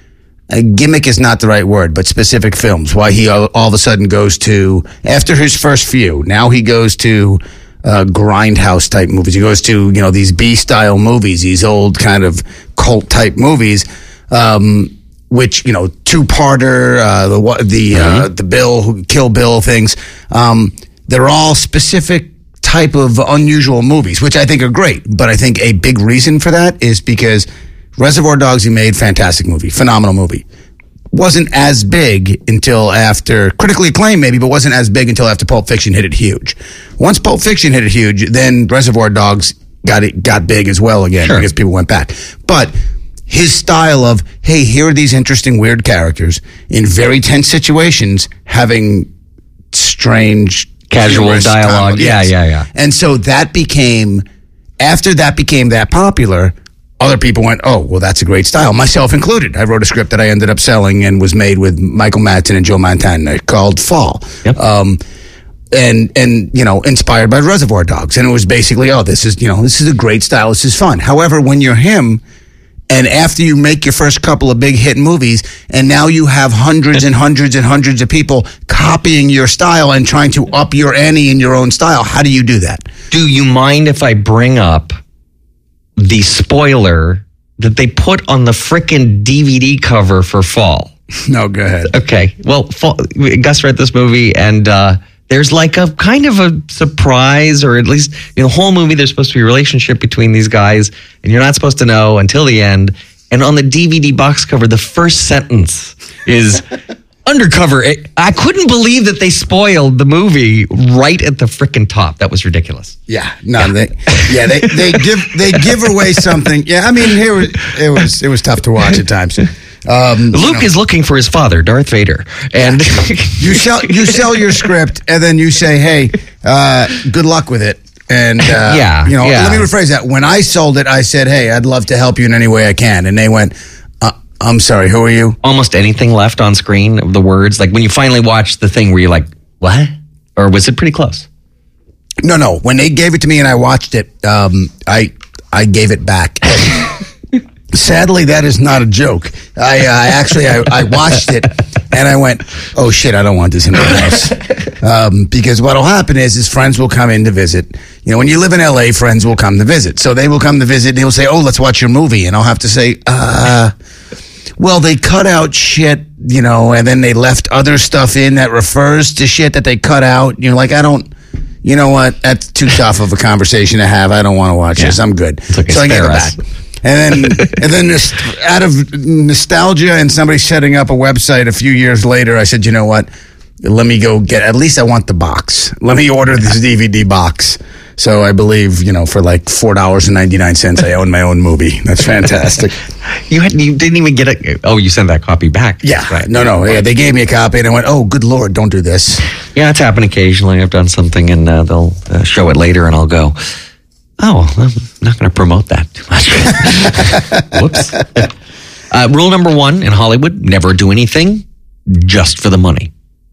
a gimmick is not the right word, but specific films. Why he all, all of a sudden goes to, after his first few, now he goes to uh, grindhouse type movies. He goes to, you know, these B style movies, these old kind of cult type movies, um, which, you know, two parter, uh, the, the, uh, the Bill, Kill Bill things. Um, they're all specific type of unusual movies, which I think are great. But I think a big reason for that is because Reservoir Dogs, he made fantastic movie, phenomenal movie. Wasn't as big until after, critically acclaimed maybe, but wasn't as big until after Pulp Fiction hit it huge. Once Pulp Fiction hit it huge, then Reservoir Dogs got it, got big as well again, Sure. because people went back. But his style of, hey, here are these interesting, weird characters in very tense situations having strange, Casual humorous dialogue. comedy. Yeah, Yes. yeah, yeah. And so that became, after that became that popular, other people went, oh, well, that's a great style, myself included. I wrote a script that I ended up selling and was made with Michael Madsen and Joe Montana called Fall. Yep. Um, and, and, you know, inspired by Reservoir Dogs. And it was basically, oh, this is, you know, this is a great style. This is fun. However, when you're him, and after you make your first couple of big hit movies, and now you have hundreds and hundreds and hundreds of people copying your style and trying to up your ante in your own style, how do you do that? Do you mind if I bring up the spoiler that they put on the frickin' D V D cover for Fall? No, go ahead. Okay. Well, Fall, Gus read this movie, and uh, there's like a kind of a surprise, or at least in the whole movie, there's supposed to be a relationship between these guys, and you're not supposed to know until the end. And on the D V D box cover, the first sentence is undercover. I couldn't believe that they spoiled the movie right at the frickin' top. That was ridiculous. Yeah, no, they, yeah, they, they give they give away something. Yeah, I mean, here was- it was it was tough to watch at times. Um, Luke is looking for his father, Darth Vader, and you sell you sell your script, and then you say, "Hey, uh, good luck with it." And uh, Yeah, you know, yeah. let me rephrase that. When I sold it, I said, "Hey, I'd love to help you in any way I can," and they went, uh, "I'm sorry, who are you?" almost anything left on screen of the words. Like when you finally watch the thing, were you like, what? Or was it pretty close? No, no. When they gave it to me and I watched it, um, I I gave it back. Sadly, that is not a joke. I uh, actually I, I watched it and I went, "Oh shit, I don't want this in my house." Um, because what'll happen is, is friends will come in to visit. You know, when you live in L A, friends will come to visit. So they will come to visit. And they will say, "Oh, let's watch your movie," and I'll have to say, "Uh, well, they cut out shit, you know, and then they left other stuff in that refers to shit that they cut out." You know, like I don't. You know what? That's too tough of a conversation to have. I don't want to watch Yeah. this. I'm good. Okay, so I gave it us. back. And then, and then this, out of nostalgia and somebody setting up a website a few years later, I said, you know what? Let me go get, at least I want the box. Let me order this D V D box. So I believe, you know, for like four dollars and ninety-nine cents, I own my own movie. That's fantastic. You had, you didn't even get a. Oh, you sent that copy back. Yeah. right. No, no. Yeah, they gave me a copy and I went, oh, good Lord, don't do this. Yeah, it's happened occasionally. I've done something and uh, they'll uh, show it later, and I'll go, "Oh, I'm not going to promote that too much." Whoops. Uh, rule number one in Hollywood: never do anything just for the money.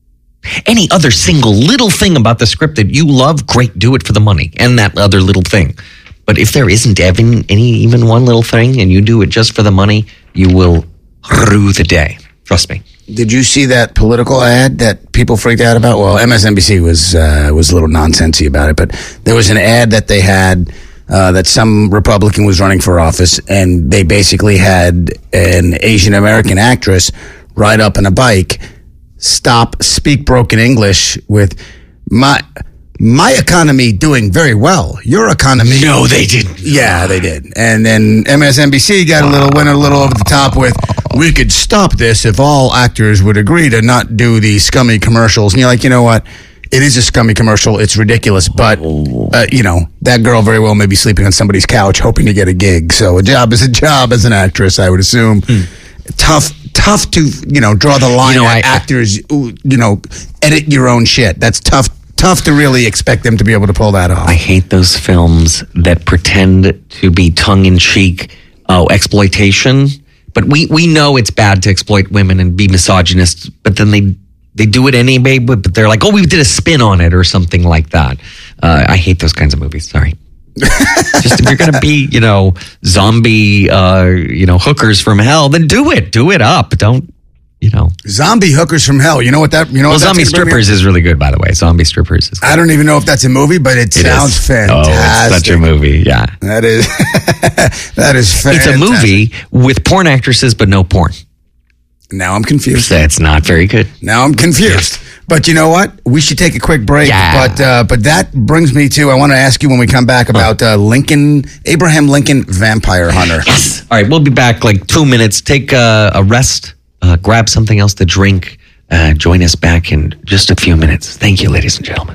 Any other single little thing about the script that you love, great, do it for the money and that other little thing. But if there isn't even any, even one little thing, and you do it just for the money, you will rue the day. Trust me. Did you see that political ad that people freaked out about? Well, M S N B C was uh, was a little nonsensy about it, but there was an ad that they had uh, that some Republican was running for office, and they basically had an Asian American actress ride up on a bike, stop, speak broken English with my my economy doing very well. Your economy, No, they didn't. yeah, they did. And then M S N B C got a little went a little over the top with, "We could stop this if all actors would agree to not do these scummy commercials." And you're like, you know what? It is a scummy commercial. It's ridiculous. But, uh, you know, that girl very well may be sleeping on somebody's couch hoping to get a gig. So a job is a job as an actress, I would assume. Hmm. Tough, tough to, you know, draw the line You know, at I- actors, you know, edit your own shit. That's tough. Tough to really expect them to be able to pull that off. I hate those films that pretend to be tongue-in-cheek, oh, exploitation. But we, we know it's bad to exploit women and be misogynist, but then they they do it anyway, but but they're like, oh, we did a spin on it or something like that. Uh, I hate those kinds of movies. Sorry. Just if you're going to be, you know, zombie, uh, you know, hookers from hell, then do it. Do it up. Don't, you know. Zombie hookers from hell. You know what that? You know. Well, what Zombie that's gonna bring me- Strippers is really good, by the way. Zombie Strippers is good. I don't even know if that's a movie, but it, It sounds is. fantastic. Oh, it's such a movie. Yeah. That is, that is It's fantastic. a movie with porn actresses, but no porn. Now I'm confused. That's not very good. Now I'm confused. But you know what? We should take a quick break. Yeah. But uh, but that brings me to, I want to ask you when we come back about uh, Lincoln, Abraham Lincoln, Vampire Hunter. Yes. All right, we'll be back like two minutes. Take uh, a rest, uh, grab something else to drink. Uh, join us back in just a few minutes. Thank you, ladies and gentlemen.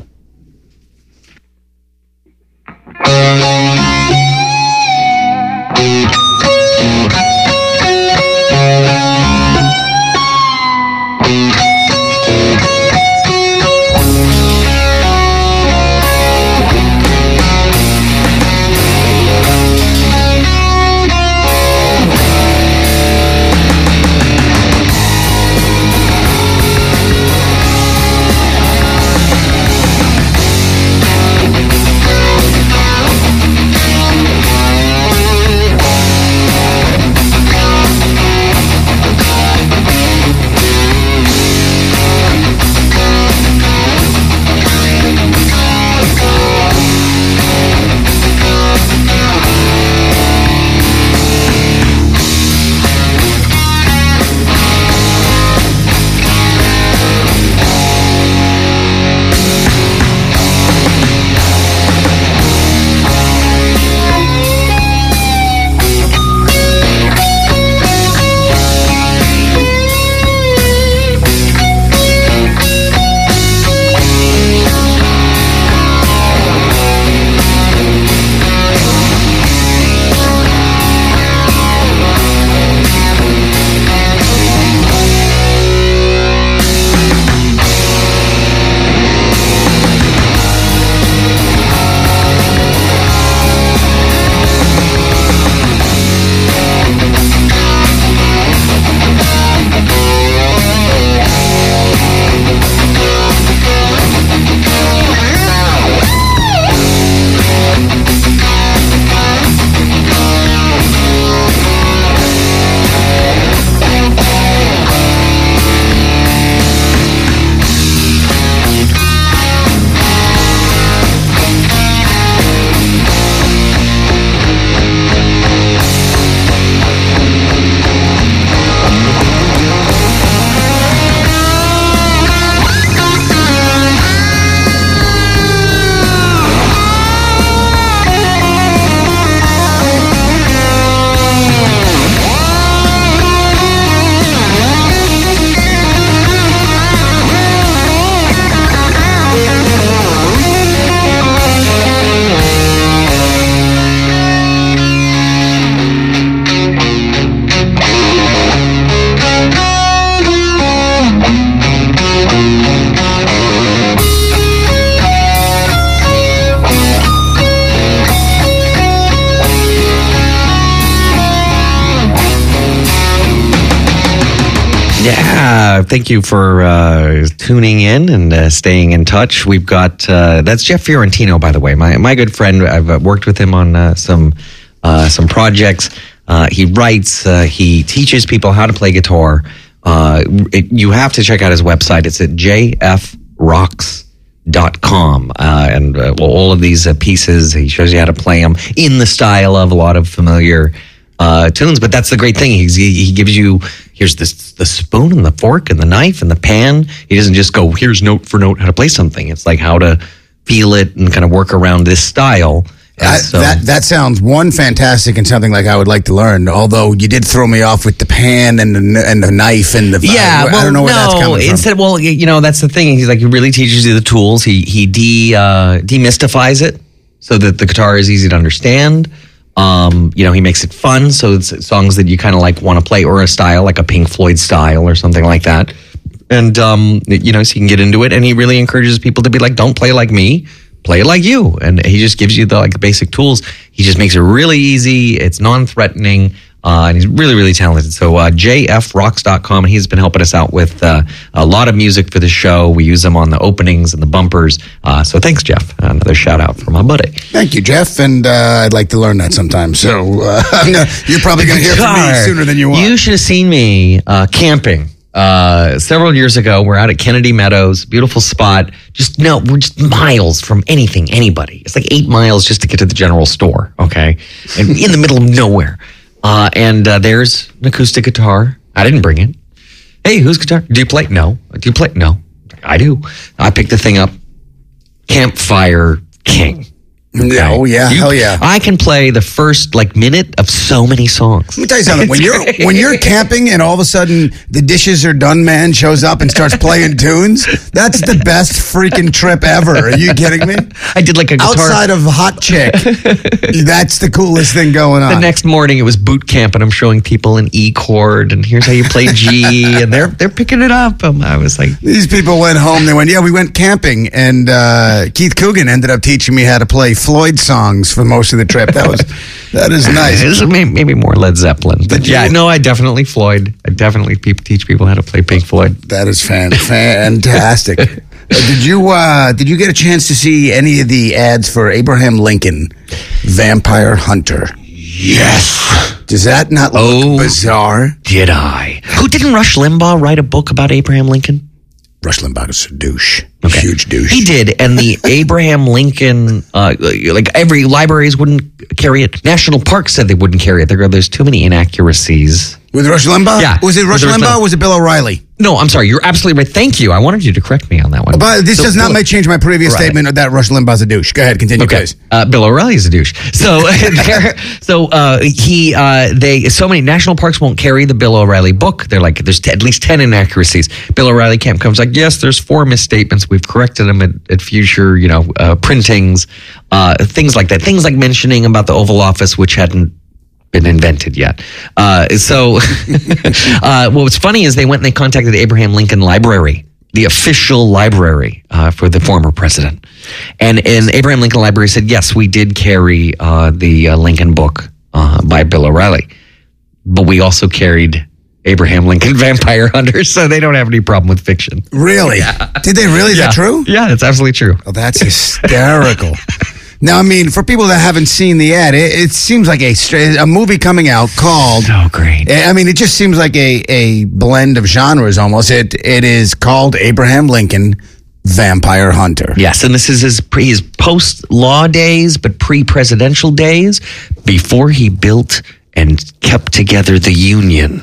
Yeah, thank you for uh, tuning in and uh, staying in touch. We've got, uh, that's Jeff Fiorentino, by the way, my my good friend. I've uh, worked with him on uh, some uh, some projects. Uh, he writes, uh, he teaches people how to play guitar. Uh, it, you have to check out his website. It's at j f rocks dot com. Uh, and uh, well, all of these uh, pieces, he shows you how to play them in the style of a lot of familiar uh, tunes. But that's the great thing. He's, he, he gives you, here's this, the spoon and the fork and the knife and the pan. He doesn't just go, here's note for note how to play something. It's like how to feel it and kind of work around this style. I, so, that that sounds one fantastic and something like I would like to learn. Although you did throw me off with the pan and the and the knife and the yeah, I, well, I don't know where no, that's coming from. Instead, well, you know that's the thing. He's like he really teaches you the tools. He he de uh, demystifies it so that the guitar is easy to understand. Um, you know, he makes it fun, so it's songs that you kind of like want to play, or a style like a Pink Floyd style or something like that. And um, you know, so you can get into it. And he really encourages people to be like, don't play like me. Play it like you, and he just gives you the like basic tools. He just makes it really easy. It's non-threatening, uh, and he's really, really talented. So uh, j f rocks dot com, and he's been helping us out with uh, a lot of music for the show. We use them on the openings and the bumpers. Uh, so thanks, Jeff. Another shout out from my buddy. Thank you, Jeff, and uh, I'd like to learn that sometime. So uh, you're probably going to hear from me sooner than you want. You should have seen me uh, camping. Uh, several years ago, we're out at Kennedy Meadows, beautiful spot. Just no, we're just miles from anything, anybody. It's like eight miles just to get to the general store, okay? And in the middle of nowhere. Uh, and uh, there's an acoustic guitar. I didn't bring it. Hey, whose guitar? Do you play? No. Do you play? No. I do. I picked the thing up. Campfire King. Okay. Oh yeah, you, hell yeah! I can play the first like minute of so many songs. Let me tell you something. When you're when you're camping and all of a sudden the dishes are done, man shows up and starts playing tunes. That's the best freaking trip ever. Are you kidding me? I did like a guitar outside of Hot Chick. That's the coolest thing going on. The next morning it was boot camp, and I'm showing people an E chord, and here's how you play G, and they're they're picking it up. Um, I was like, these people went home. They went, yeah, we went camping, and uh, Keith Coogan ended up teaching me how to play Floyd songs for most of the trip. That was that is nice. It was maybe more Led Zeppelin, but Did yeah, you- no, I definitely Floyd. I definitely pe- teach people how to play Pink Floyd. That is fan- fantastic. Uh, did you uh, did you get a chance to see any of the ads for Abraham Lincoln, Vampire Hunter? Yes. Does that not look Oh. bizarre? Did I? Who didn't Rush Limbaugh write a book about Abraham Lincoln? Rush Limbaugh is a douche. Okay. Huge douche. He did, and the Abraham Lincoln, uh, like every libraries wouldn't carry it. National Park said they wouldn't carry it. There, there's too many inaccuracies. With Rush Limbaugh? Yeah. Was it Rush With Rush Limbaugh Limbaugh. or was it Bill O'Reilly? No, I'm sorry. You're absolutely right. Thank you. I wanted you to correct me on that one. But this So does not Bill- make change my previous Right. statement that Rush Limbaugh's a douche. Go ahead, continue, Okay. please. Uh, Bill O'Reilly's a douche. So, there- so uh, he, uh, they, so many national parks won't carry the Bill O'Reilly book. They're like, there's t- at least ten inaccuracies. Bill O'Reilly camp comes like, yes, there's four misstatements. We've corrected them at, at future, you know, uh, printings, uh, things like that. Things like mentioning about the Oval Office, which hadn't been invented yet. Uh, so, uh, what was funny is they went and they contacted the Abraham Lincoln Library, the official library uh, for the former president. And, and Abraham Lincoln Library said, yes, we did carry uh, the uh, Lincoln book uh, by Bill O'Reilly, but we also carried Abraham Lincoln Vampire Hunter, so they don't have any problem with fiction. Really? Did they really? Is yeah. that true? Yeah, that's absolutely true. Oh, that's hysterical. Now, I mean, for people that haven't seen the ad, it, it seems like a stra- a movie coming out called. So great. I mean, it just seems like a, a blend of genres almost. It it is called Abraham Lincoln Vampire Hunter. Yes, and this is his pre, his post-law days, but pre-presidential days, before he built and kept together the Union.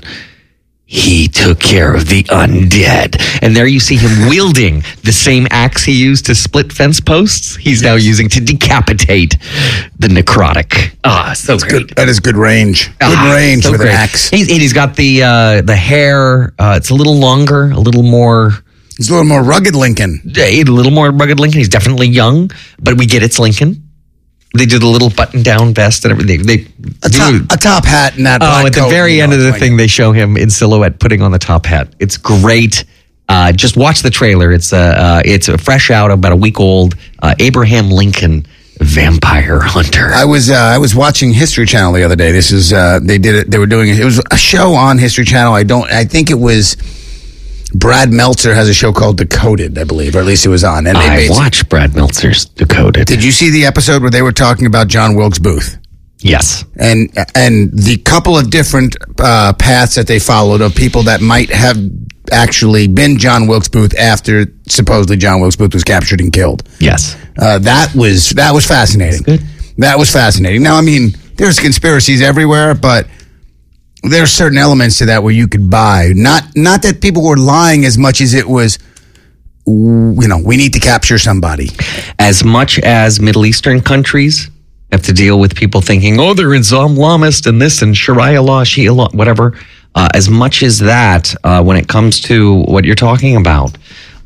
He took care of the undead. And there you see him wielding the same axe he used to split fence posts. He's now using to decapitate the necrotic. Ah, so great. Good, that is good range. Good Ah, range so with great. an axe. He's, he's got the uh, the hair. Uh, it's a little longer, a little more... He's a little more rugged Lincoln. A little more rugged Lincoln. He's definitely young, but we get it's Lincoln. They do the little button-down vest and everything. They A do. top, a top hat and that Oh, black at the coat, very you end know, of the like- thing, they show him in silhouette putting on the top hat. It's great. Uh, just watch the trailer. It's uh, uh, it's a fresh out, about a week old. Uh, Abraham Lincoln, Vampire Hunter. I was uh, I was watching History Channel the other day. This is uh, they did it. They were doing it. It was a show on History Channel. I don't. I think it was Brad Meltzer has a show called Decoded, I believe, or at least it was on. And they I basically- watched Brad Meltzer's Decoded. Did you see the episode where they were talking about John Wilkes Booth? Yes. And and the couple of different uh, paths that they followed of people that might have actually been John Wilkes Booth after supposedly John Wilkes Booth was captured and killed. Yes. Uh, that was that was fascinating. That's good. That was fascinating. Now, I mean, there's conspiracies everywhere, but there's certain elements to that where you could buy. Not not that people were lying as much as it was, you know, we need to capture somebody. As much as Middle Eastern countries have to deal with people thinking, oh, they're Islamist and this and Sharia law, Shia law, whatever. Uh, as much as that, uh, when it comes to what you're talking about,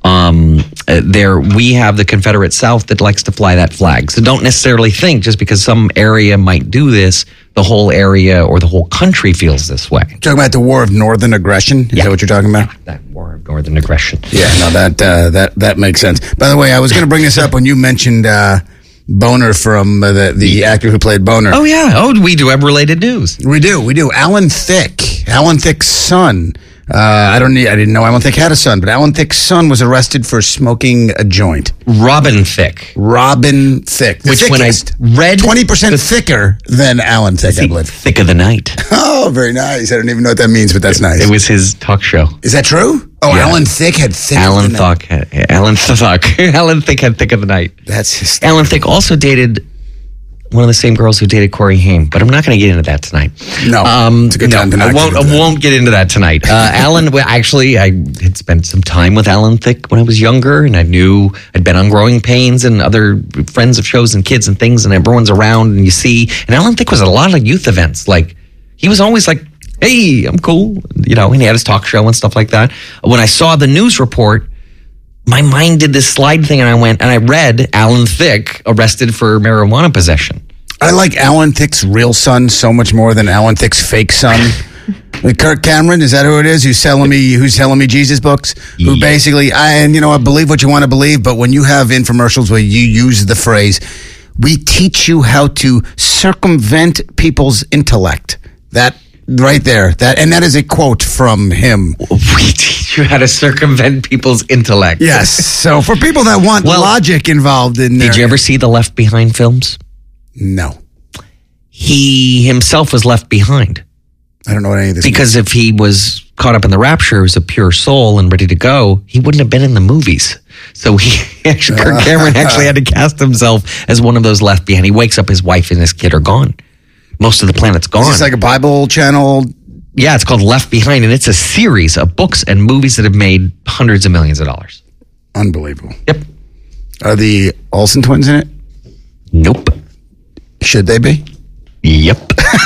um, uh, there we have the Confederate South that likes to fly that flag. So don't necessarily think just because some area might do this, the whole area or the whole country feels this way. Talking about the War of Northern Aggression? Is Yeah. that what you're talking about? That war of northern aggression. Yeah, no, that uh, that that makes sense. By the way, I was going to bring this up when you mentioned uh, Boner from uh, the the actor who played Boner. Oh, yeah. Oh, we do have related news. We do, we do. Alan Thicke, Alan Thicke's son. Uh, I don't need. I didn't know Alan Thicke had a son, but Alan Thicke's son was arrested for smoking a joint. Robin Thicke. Robin Thicke, the Which when I thickest, read twenty percent thicker than Alan Thicke, I believe. Thick of the night. Oh, very nice. I don't even know what that means, but that's nice. It was his talk show. Is that true? Oh, Yeah. Alan Thicke had thick. Alan Thicke. Alan Thicke. Alan Thicke had Thick of the Night. That's hysterical. Alan Thicke also dated one of the same girls who dated Corey Haim, but I'm not going to get into that tonight. No, um, it's a good no, time to not I won't. get into I that. won't get into that tonight. Uh, Alan, well, actually, I had spent some time with Alan Thicke when I was younger, and I knew I'd been on Growing Pains and other friends of shows and kids and things, and everyone's around, and you see. And Alan Thicke was at a lot of youth events. Like he was always like, "Hey, I'm cool," you know. And he had his talk show and stuff like that. When I saw the news report, my mind did this slide thing, and I went and I read Alan Thicke arrested for marijuana possession. I like Alan Thicke's real son so much more than Alan Thicke's fake son. Like Kirk Cameron, is that who it is? Who's selling me? Who's selling me Jesus books? Who Yeah. basically, I and you know, I believe what you want to believe, but when you have infomercials where you use the phrase, "We teach you how to circumvent people's intellect," that right there, that and that is a quote from him. We teach you how to circumvent people's intellect. Yes. So for people that want Well, logic involved in their, Did you ever see the Left Behind films? No, He himself was left behind I don't know what any of this because if he was caught up in the rapture as a pure soul and ready to go, he wouldn't have been in the movies. So he actually, Kirk Cameron actually had to cast himself as one of those left behind. He wakes up, his wife and his kid are gone. Most of the planet's gone. Is this like a Bible channel? Yeah, it's called Left Behind, and it's a series of books and movies that have made hundreds of millions of dollars. Unbelievable. Yep. Are the Olsen twins in it? Nope. Should they be? Yep.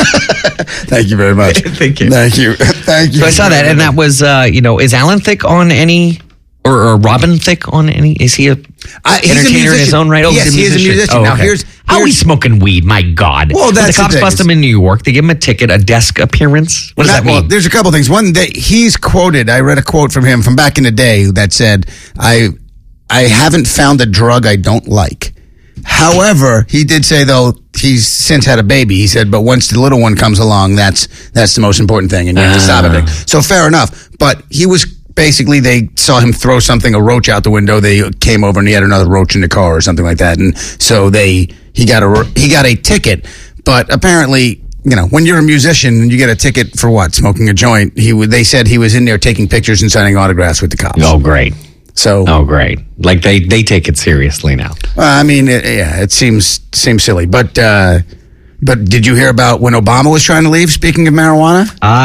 Thank you very much. Thank you. Thank you. Thank you. So I saw that, and that was, uh, you know, is Alan Thicke on any, or, or Robin Thicke on any? Is he a Uh, he's a entertainer in his musician. own right? Oh, Yes, he's a he is a musician. musician. Oh, Now, okay. here's- How here's- he's smoking weed? My God! Well, When that's the the cops thing. bust him in New York. They give him a ticket, a desk appearance. What does Not- that well, mean? there's a couple things. One, that he's quoted. I read a quote from him from back in the day that said, "I, I haven't found a drug I don't like." However, he did say though he's since had a baby. He said, "But once the little one comes along, that's that's the most important thing, and you have to stop it." So fair enough. But he was basically they saw him throw something, a roach out the window. They came over and he had another roach in the car or something like that, and so they he got a he got a ticket. But apparently, you know, when you're a musician and you get a ticket for what, smoking a joint, he w- they said he was in there taking pictures and signing autographs with the cops. Oh, great! So, Oh, great! Like they they take it seriously now. uh, I mean, it, yeah, it seems seems silly. But uh, but did you hear about when Obama was trying to leave? Speaking of marijuana,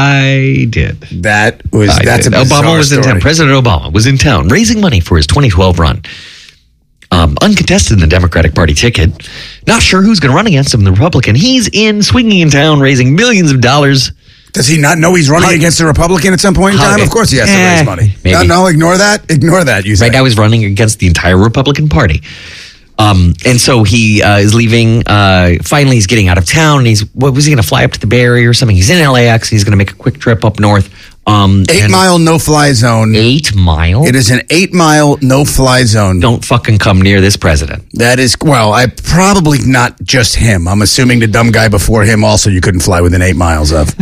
I did. that was I that's did. a bizarre Obama was in story. town. President Obama was in town raising money for his twenty twelve run. Um, uncontested in the Democratic Party ticket. Not sure who's going to run against him, the Republican. He's in, swinging in town, raising millions of dollars. Does he not know he's running How- against a Republican at some point in How- time? Of course he has to Eh, raise money. maybe. No, no, ignore that. Ignore that. You say. Right now, he's running against the entire Republican Party. Um, and so he uh, is leaving. Uh, finally, he's getting out of town. And he's what was he going to fly up to the Bay Area or something? He's in L A X. He's going to make a quick trip up north. Um, Eight and- mile no fly zone. Eight mile. It is an eight mile no fly zone. Don't fucking come near this president. That is, well, I probably not just him. I'm assuming the dumb guy before him also you couldn't fly within eight miles of.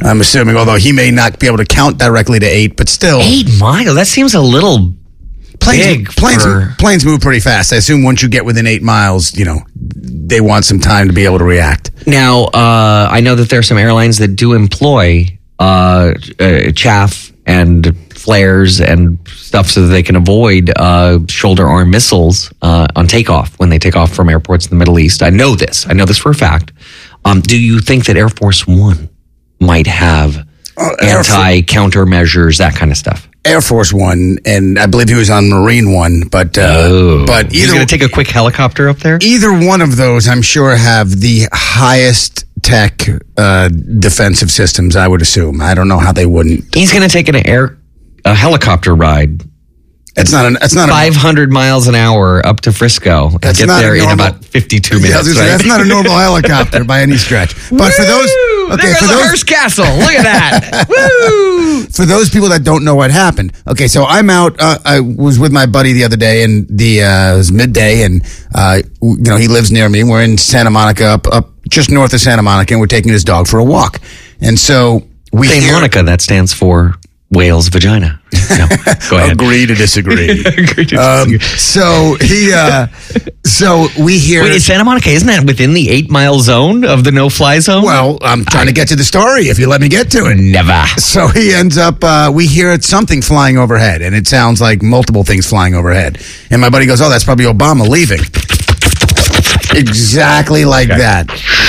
I'm assuming, although he may not be able to count directly to eight, but still. Eight miles? That seems a little planes, big. Planes, for... planes move pretty fast. I assume once you get within eight miles, you know, they want some time to be able to react. Now, uh, I know that there are some airlines that do employ uh, uh, chaff and flares and stuff so that they can avoid uh, shoulder arm missiles uh, on takeoff when they take off from airports in the Middle East. I know this. I know this for a fact. Um, do you think that Air Force One might have uh, anti-countermeasures, that kind of stuff? Air Force One, and I believe he was on Marine One, but uh, oh. but either he's going to take a quick helicopter up there. Either one of those, I'm sure, have the highest tech uh, defensive systems. I would assume. I don't know how they wouldn't. He's going to take an air a helicopter ride. It's not an. It's not five hundred miles an hour up to Frisco and get there normal, in about fifty-two minutes. Yeah, right? That's not a normal helicopter by any stretch. But for those, okay, there for goes those, Hearst Castle. Look at that. Woo! For those people that don't know what happened, okay, so I'm out. Uh, I was with my buddy the other day, and the uh, it was midday, and uh, you know he lives near me. We're in Santa Monica, up up just north of Santa Monica, and we're taking his dog for a walk. And so we Saint hear, Monica. That stands for whale's vagina. No, go ahead. Agree to disagree. Agree to um, disagree. So he, uh, so we hear. Wait, is Santa Monica, isn't that within the eight mile zone of the no fly zone? Well, I'm trying I, to get to the story if you let me get to it. Never. So he ends up, uh, we hear something flying overhead, and it sounds like multiple things flying overhead. And my buddy goes, oh, that's probably Obama leaving. Exactly like okay. that.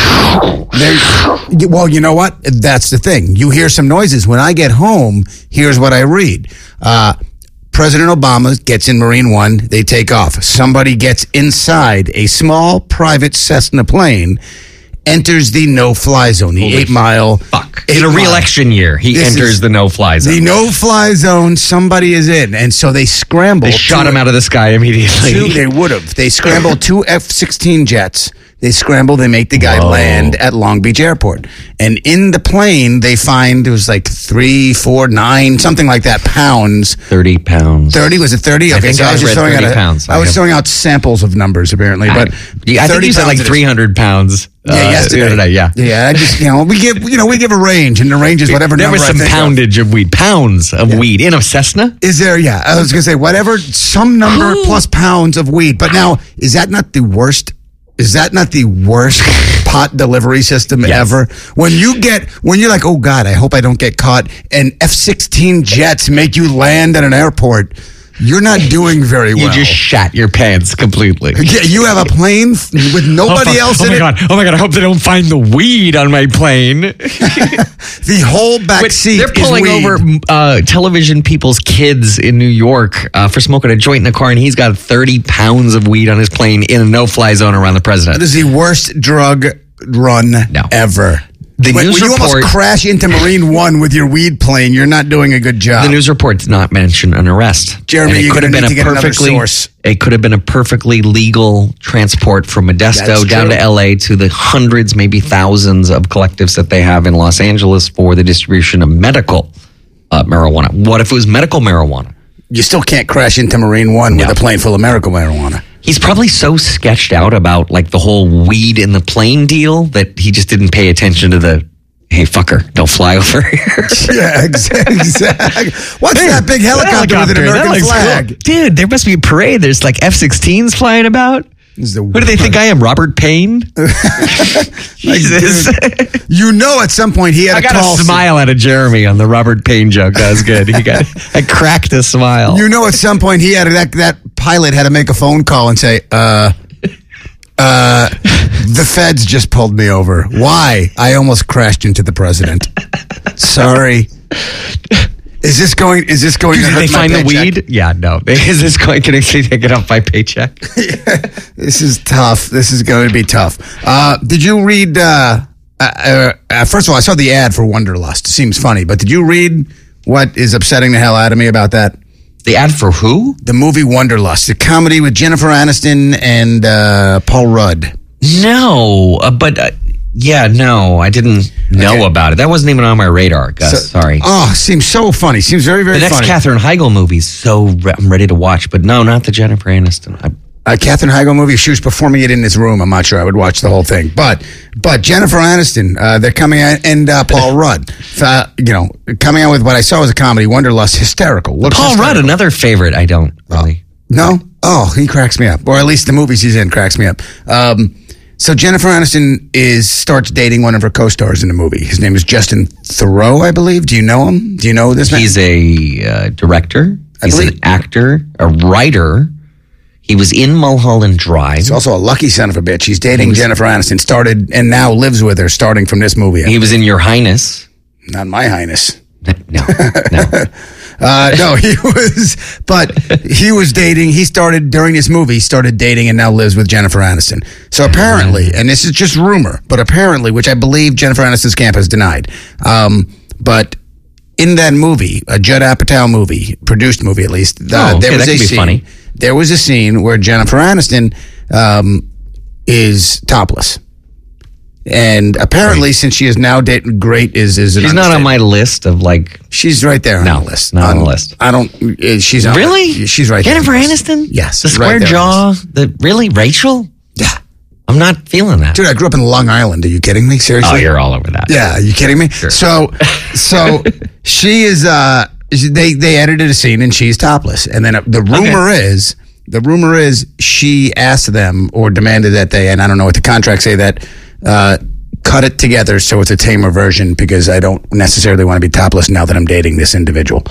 There, well, you know what? That's the thing. You hear some noises. When I get home, here's what I read. Uh, President Obama gets in Marine One. They take off. Somebody gets inside a small private Cessna plane, enters the no-fly zone, the Holy eight-mile. Fuck. In a re-election year, he enters the no-fly zone. The no-fly zone, somebody is in. And so they scramble. They shot him out of the sky immediately. Two, they would have. They scrambled two F sixteen jets. They scramble, they make the guy Whoa. land at Long Beach Airport. And in the plane, they find it was like three, four, nine, something like that, pounds. thirty pounds. thirty? Was it thirty? Okay, I think so I, I was just throwing out a, pounds. I was have... throwing out samples of numbers, apparently. But I, I think you said like three hundred pounds. Yeah, uh, yesterday. Today, yeah. Yeah, I just, you know, we give, you know, we give a range, and the range is whatever there number was some I think poundage of. of weed. Pounds of yeah. weed in a Cessna? Is there, yeah. I was going to say, whatever, some number plus pounds of weed. But now, is that not the worst? Is that not the worst pot delivery system yes. ever? When you get, when you're like, oh God, I hope I don't get caught, and F sixteen jets make you land at an airport, you're not doing very well. You just shat your pants completely. Yeah, you have a plane with nobody oh, else oh in my it. God. Oh my God, I hope they don't find the weed on my plane. The whole back seat They're pulling is weed. over uh, television people's kids in New York uh, for smoking a joint in a car, and he's got thirty pounds of weed on his plane in a no-fly zone around the president. That is the worst drug run no. ever. The when, news when report, you almost crash into Marine One with your weed plane, you're not doing a good job. The news report did not mention an arrest. Jeremy, and it you could have been need a to perfectly source. It could have been a perfectly legal transport from Modesto That's down true. to L A to the hundreds, maybe thousands of collectives that they have in Los Angeles for the distribution of medical uh, marijuana. What if it was medical marijuana? You still can't crash into Marine One no. with a plane full of medical marijuana. He's probably so sketched out about like the whole weed in the plane deal that he just didn't pay attention to the, hey, fucker, don't fly over here. Yeah, exactly. What's hey, that big helicopter, helicopter with an American flag? Cool. Dude, there must be a parade. There's like F sixteens flying about. The what do they think I am, Robert Payne? Jesus. Dude, you know at some point he had I a got call. a smile out of Jeremy on the Robert Payne joke. That was good. He got, I cracked a smile. You know at some point he had that, that pilot had to make a phone call and say, uh... Uh, the feds just pulled me over. Why? I almost crashed into the president. Sorry. Is this going? Is this going? Did to hurt they my find paycheck? the weed? Yeah, no. Is this going? Can actually take it off my paycheck? Yeah, this is tough. This is going to be tough. Uh, did you read? Uh, uh, uh, first of all, I saw the ad for Wonderlust. It seems funny, but did you read what is upsetting the hell out of me about that? The ad for who? The movie Wonderlust, the comedy with Jennifer Aniston and uh, Paul Rudd. No, uh, but uh, yeah, no, I didn't know okay. about it. That wasn't even on my radar, Gus. So, sorry. Oh, seems so funny. Seems very, very funny. The next funny. Katherine Heigl movie is so re- I'm ready to watch, but no, not the Jennifer Aniston. I, a Katherine Heigl movie. If she was performing it in this room, I'm not sure I would watch the whole thing. But but Jennifer Aniston, uh, they're coming out, and uh, Paul Rudd, uh, you know, coming out with what I saw was a comedy, Wanderlust, hysterical. Looks Paul hysterical. Rudd, another favorite. I don't really. No? Oh, he cracks me up. Or at least the movies he's in cracks me up. Um, so Jennifer Aniston is starts dating one of her co-stars in the movie. His name is Justin Theroux, I believe. Do you know him? Do you know this man? He's a uh, director. I He's believe- an actor, a writer. He was in Mulholland Drive. He's also a lucky son of a bitch. He's dating Jennifer Aniston, started and now lives with her, starting from this movie. He was in Your Highness. Not my highness. No, no. Uh, no, he was, but he was dating. He started during this movie, started dating and now lives with Jennifer Aniston. So apparently, and this is just rumor, but apparently, which I believe Jennifer Aniston's camp has denied. Um, but in that movie, a Judd Apatow movie, produced movie at least, uh, Oh, okay, there was that a could be scene. funny. There was a scene where Jennifer Aniston um, is topless. And apparently, Great. since she is now dating, great is is an She's not on understatement. my list of like. She's right there on No, the list. not on the Um, list. I don't. uh, She's on Really? She's right. Jennifer there on the list. Aniston? Yes, The right square there on jaw? The really Rachel? Yeah, I'm not feeling that. dude. I grew up in Long Island. Are you kidding me? Seriously? Oh, you're all over that. Yeah, are you kidding me? So, so she is. Uh, they they edited a scene and she's topless, and then uh, the rumor is the rumor is she asked them or demanded that they, and I don't know what the contracts say, that uh, cut it together so it's a tamer version because I don't necessarily want to be topless now that I'm dating this individual.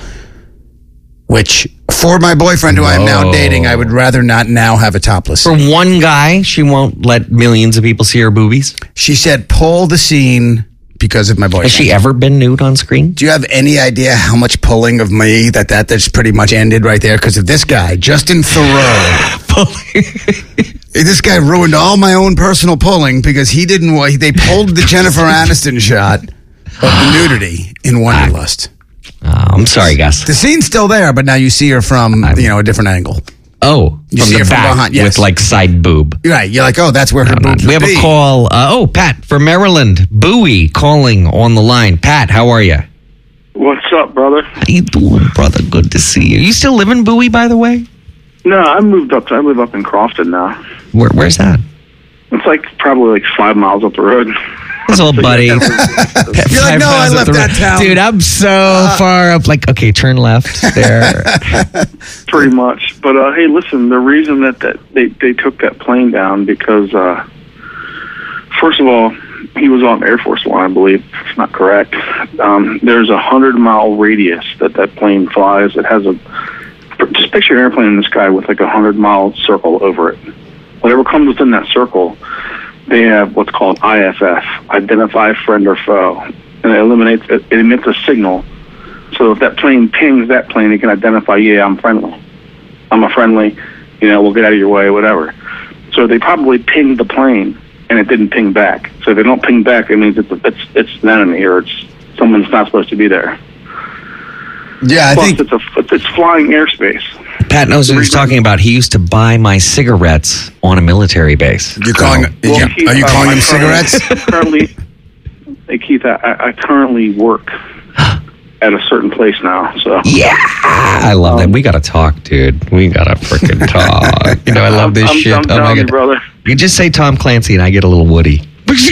Which for my boyfriend who I am now Whoa. dating, I would rather not now have a topless. For one guy, she won't let millions of people see her boobies. She said, pull the scene because of my boyfriend. Has she ever been nude on screen? Do you have any idea how much pulling of me that that that's pretty much ended right there? Because of this guy, Justin Theroux. This guy ruined all my own personal pulling because he didn't. wa- They pulled the Jennifer Aniston shot of the nudity in Wanderlust. Oh, I'm sorry, Gus. The scene's still there, but now you see her from you know a different angle. Oh, You from see the her from back behind, yes. with like side boob. You're right. You're like, oh, that's where her boobs We would have be. a call. Uh, oh, Pat from Maryland. Bowie calling on the line. Pat, how are you? What's up, brother? How you doing, brother? Good to see you. You still live in Bowie, by the way? No, I moved up. I live up in Crofton now. Where, where's that? It's like probably like five miles up the road. His old buddy. You're like, no, I left that town. Dude, I'm so far up. Like, okay, turn left there. Pretty much. But uh, hey, listen, the reason that, that they, they took that plane down because, uh, first of all, he was on Air Force One, I believe. It's not correct. Um, there's a hundred mile radius that that plane flies. It has a just picture an airplane in the sky with like a hundred mile circle over it. Whatever comes within that circle, they have what's called I F F, identify friend or foe, and it eliminates it, it emits a signal. So if that plane pings that plane, it can identify, yeah, I'm friendly. I'm a friendly, you know, we'll get out of your way, whatever. So they probably pinged the plane, and it didn't ping back. So if they don't ping back, it means it's it's it's an enemy or it's someone's not supposed to be there. Yeah, I Plus, think it's a it's, it's flying airspace. Pat knows what he's talking about. He used to buy my cigarettes on a military base. you're calling. Well, yeah, Keith, are you uh, calling I them currently- cigarettes? Currently, hey Keith, I, I currently work at a certain place now. So Yeah, I love that. We gotta talk, dude. We gotta freaking talk. You know, I love this I'm, shit. I'm oh my telling you, god! brother. You just say Tom Clancy, and I get a little Woody.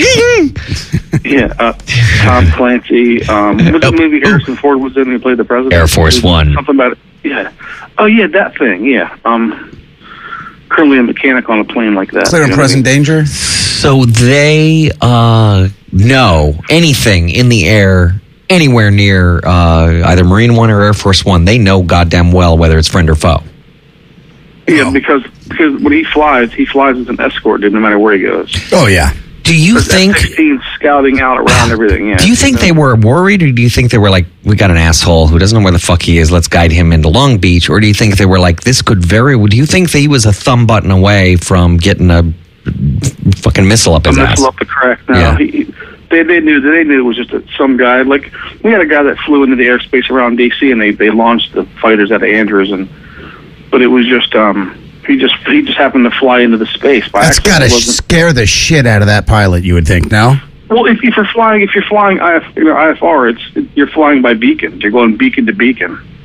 Yeah, uh, Tom Clancy. Um, what's the movie Harrison Ford was in? He played the president. Air Force One. Something about it. Yeah. Oh yeah, that thing. Yeah. Um, currently a mechanic on a plane like that. Clear and You know what I present mean? danger. So they uh, know anything in the air, anywhere near uh, either Marine One or Air Force One. They know goddamn well whether it's friend or foe. Yeah, Oh. because because when he flies, he flies as an escort, dude, no matter where he goes. Oh yeah. Do you There's think? F sixteen scouting out around everything. Yeah. Do you think they were worried, or do you think they were like, we got an asshole who doesn't know where the fuck he is, let's guide him into Long Beach? Or do you think they were like, this could very, do you think that he was a thumb button away from getting a fucking missile up his a ass? missile up the crack? No, Yeah. he, they they knew they knew it was just a, some guy. Like we had a guy that flew into the airspace around D C and they they launched the fighters out of Andrews, and but it was just um he just he just happened to fly into the space by That's accident. got to It wasn't- scare the shit out of that pilot. You would think, no? Well, if, if you're flying, if you're flying I F, you know, I F R, it's you're flying by beacons. You're going beacon to beacon.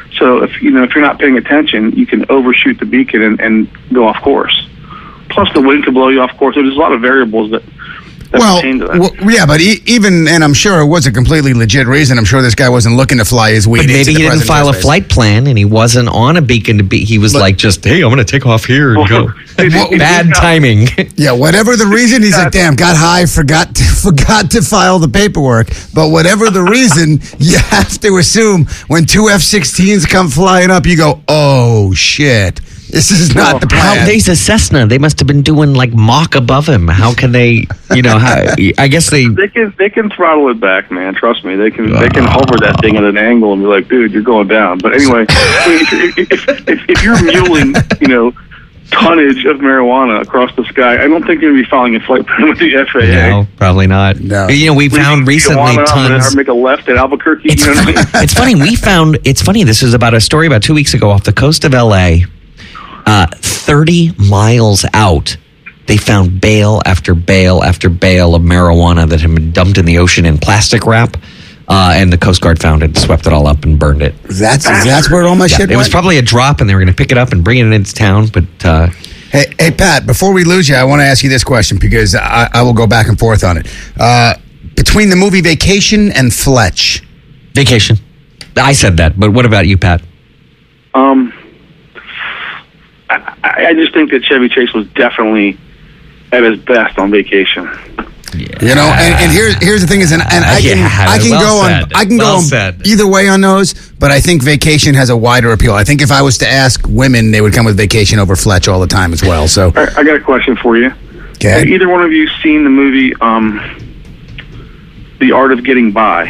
So if you know if you're not paying attention, you can overshoot the beacon and, and go off course. Plus, the wind could blow you off course. There's a lot of variables that. that Well, pertain to that. w- yeah, but e- even, and I'm sure it was a completely legit reason. I'm sure this guy wasn't looking to fly his weed. But maybe into he the didn't president's file a airspace. flight plan, and he wasn't on a beacon to be. He was But- like, just hey, I'm going to take off here and go. Well, Bad timing. Yeah, whatever the reason, he's like, damn, got high, forgot to, forgot to file the paperwork. But whatever the reason, you have to assume when two F sixteens come flying up, you go, oh, shit. This is not the How, plan. there's a Cessna. They must have been doing like Mach above him. How can they? You know, how, I guess they. They can they can throttle it back, man. Trust me. They can they can hover that thing at an angle and be like, dude, you're going down. But anyway, I mean, if, if, if, if you're muling, you know, tonnage of marijuana across the sky, I don't think you're going to be filing a flight plan with the F A A. No, probably not. No. You know, we found Leaving recently Tijuana, I'm gonna tons. make a left at Albuquerque. It's, you know what I mean? it's funny. We found. It's funny. This was about a story about two weeks ago off the coast of L A. Uh, Thirty miles out, they found bale after bale after bale of marijuana that had been dumped in the ocean in plastic wrap. Uh, and the Coast Guard found it, swept it all up, and burned it. That's that's where all my Yeah, shit it was went. probably a drop, and they were going to pick it up and bring it into town. But uh, Hey, hey, Pat, before we lose you, I want to ask you this question because I, I will go back and forth on it. Uh, between the movie Vacation and Fletch, vacation. I said that, but what about you, Pat? Um, I, I just think that Chevy Chase was definitely at his best on Vacation. you know, and, and here's here's the thing is, and, and I can Yeah, I can well go on said. I can Well go on said. either way on those, but I think Vacation has a wider appeal. I think if I was to ask women, they would come with Vacation over Fletch all the time as well. So, All right, I got a question for you. okay. Have either one of you seen the movie um, The Art of Getting By?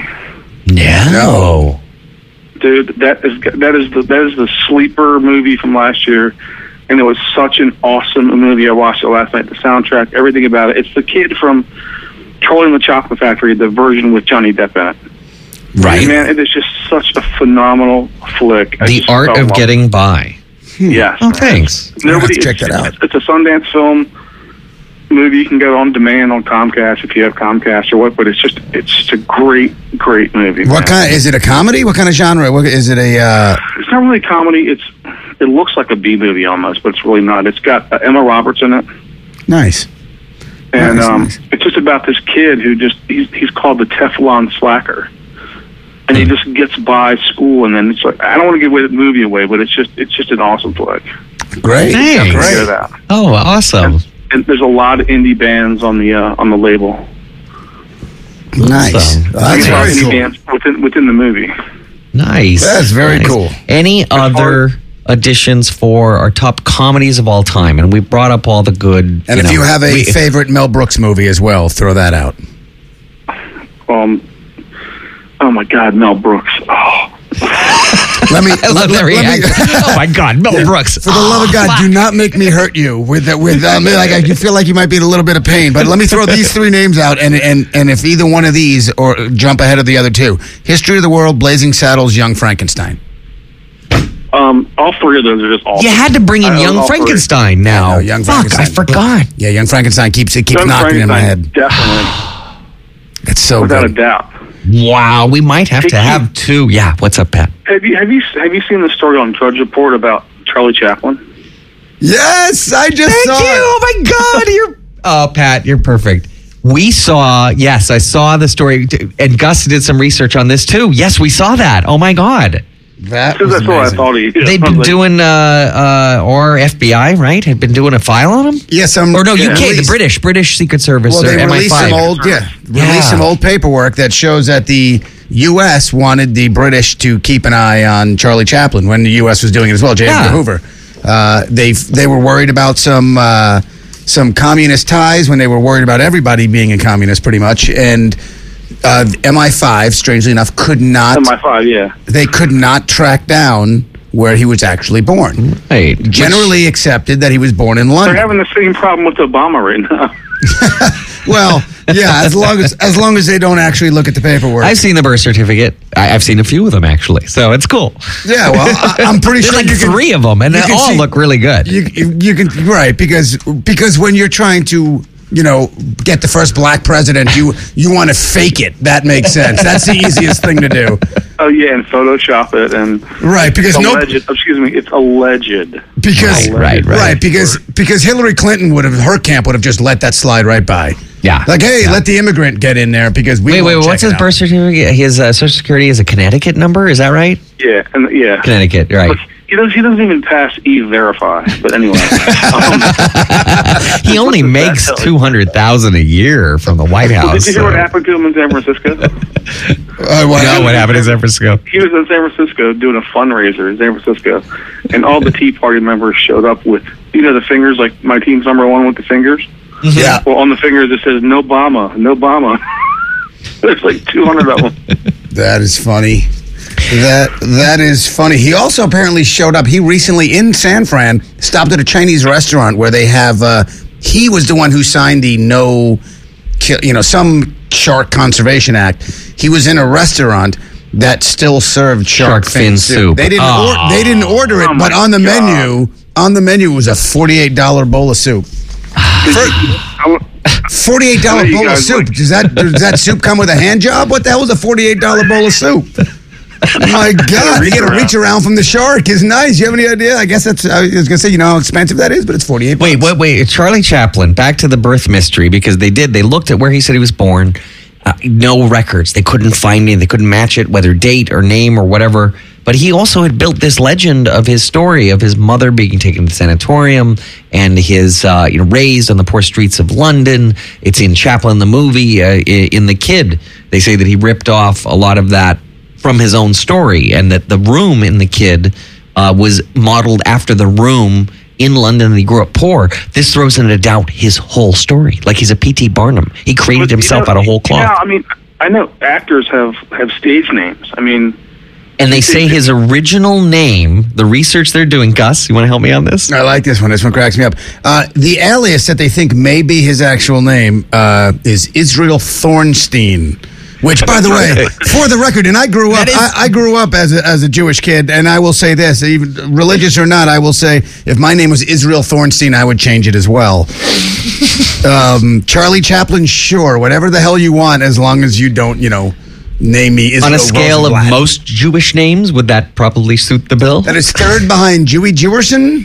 No. Dude, that is that is the that is the sleeper movie from last year, and it was such an awesome movie. I watched it last night. The soundtrack, everything about it. It's the kid from Charlie and the Chocolate Factory, the version with Johnny Depp in it. Right. Man, it is just such a phenomenal flick. I The just Art fell in of love Getting By. with it. Yes. Oh, man. thanks. Nobody Let's check it's, that out. It's, it's a Sundance film movie. You can get it on demand on Comcast if you have Comcast or what. But it's just it's just a great, great movie. What man. kind? Is it a comedy? What kind of genre? What, is it a? Uh, It's not really a comedy. It's it looks like a B movie almost, but it's really not. It's got uh, Emma Roberts in it, nice. and Nice, um, nice. it's just about this kid who just he's he's called the Teflon Slacker, and he just gets by school, and then it's like I don't want to give away the movie away, but it's just it's just an awesome flick. Great. Thanks. Check Great. it out. Oh, awesome. And, and there's a lot of indie bands on the uh, on the label. Nice. Awesome. Oh, that's Indie very cool. bands within within the movie. Nice. That's very Nice. cool. Any other hard. additions for our top comedies of all time? And we brought up all the good. And if know, you have a we- favorite Mel Brooks movie as well, throw that out. Um, oh my God, Mel Brooks. Oh, Let me. I love let, that let me- reaction. Oh my God, Mel Brooks. For the love of God, do not make me hurt you with that. With um, like I feel like you might be in a little bit of pain, but let me throw these three names out, and and and if either one of these or jump ahead of the other two, History of the World, Blazing Saddles, Young Frankenstein. um, all three of those are just awesome. You had to bring in I love Young all three. Frankenstein now. I know, Young Fuck, Frankenstein. I forgot. Yeah, Young Frankenstein keeps it keeps Young knocking in my Frankenstein, head. Definitely, It's so without a good. doubt. Wow, we might have Hey, to Keith. have two. Yeah, what's up, Pat? Have you have you have you seen the story on Drudge Report about Charlie Chaplin? Yes, I just Thank saw you. it. Oh my God, you're. Oh, Pat, you're perfect. We saw. Yes, I saw the story, and Gus did some research on this too. Yes, we saw that. Oh my God. That Because was that's what I amazing. thought he. They'd I was been like, doing, uh, uh, or F B I, right? Had been doing a file on him? Yes, um, Or no, yeah, U K, the released- British, British Secret Service, Well, or they M I released five. some old, yeah, Yeah. released some old paperwork that shows that the U S wanted the British to keep an eye on Charlie Chaplin when the U S was doing it as well. J. Edgar Yeah. Hoover. Uh, they they were worried about some uh, some communist ties when they were worried about everybody being a communist, pretty much. And uh, M I five, strangely enough, could not. M I five, yeah. They could not track down where he was actually born. Right. Generally accepted that he was born in They're London. having the same problem with Obama right now. Well, yeah, as long as as long as they don't actually look at the paperwork. I've seen the birth certificate. I, I've seen a few of them, actually. So it's cool. Yeah, well, I, I'm pretty There's sure like you can, three of them, and you they can all see- look really good. You, you can right because because when you're trying to you know get the first black president, you you want to fake it. That makes sense. That's the easiest thing to do. Oh yeah, and Photoshop it and Right, because it's no, alleged. Excuse me, it's alleged. because Right, right, right. because because Hillary Clinton would have her camp would have just let that slide right by. Yeah. Like, hey, Yeah. let the immigrant get in there because we Wait, wait, won't check what's it his out. birth certificate? His uh, social security is a Connecticut number. Is that right? Yeah, and yeah. Connecticut, right? Look, he doesn't. He doesn't even pass E-Verify. But anyway, um, He only What does that makes tell you? two hundred thousand a year from the White well, House. did you hear what so- happened to him in San Francisco? Uh, what No, happened? what happened in San Francisco? He was in San Francisco doing a fundraiser in San Francisco, and all the Tea Party members showed up with, you know, the fingers, like my team's number one with the fingers. Yeah. Well, on the fingers it says "No Obama, no Obama." There's like two hundred of them. That is funny. That that is funny. He also apparently showed up. He recently in San Fran stopped at a Chinese restaurant where they have. Uh, he was the one who signed the no, kill, you know, some shark conservation act. He was in a restaurant that still served shark, Shark fin soup. They didn't. Oh. Or, they didn't order it, Oh, my but on the God. menu, on the menu was a forty-eight dollar bowl of soup. I- Forty-eight dollar I know you bowl of guys soup. like- Does that does that soup come with a hand job? What the hell is a forty-eight dollar bowl of soup? My God, you reach get a around. reach around from the shark is nice. You have any idea? I guess that's. I was gonna say, you know how expensive that is, but it's forty-eight. Wait, wait, wait. Charlie Chaplin, back to the birth mystery, because they did. They looked at where he said he was born. Uh, no records. They couldn't find it. They couldn't match it, whether date or name or whatever. But he also had built this legend of his story of his mother being taken to the sanatorium and his, uh, you know, raised on the poor streets of London. It's in Chaplin, the movie, uh, i- in The Kid. They say that he ripped off a lot of that from his own story, and that the room in The Kid uh, was modeled after the room in London that he grew up poor. This throws into doubt his whole story. Like he's a P T Barnum. He created But, you himself know, out of whole cloth. Yeah, I mean, I know actors have have stage names. I mean, And they say his original name, the research they're doing, Gus, you want to help me on this? I like this one. This one cracks me up. Uh, the alias that they think may be his actual name uh, is Israel Thornstein. Which, by the way, for the record, and I grew up, That is- I, I grew up as a, as a Jewish kid, and I will say this, even religious or not, I will say, if my name was Israel Thornstein, I would change it as well. um, Charlie Chaplin, sure, whatever the hell you want, as long as you don't, you know, name me Israel On a scale of Rosenblatt. most Jewish names, would that probably suit the bill? That is third behind Jewy Jewerson,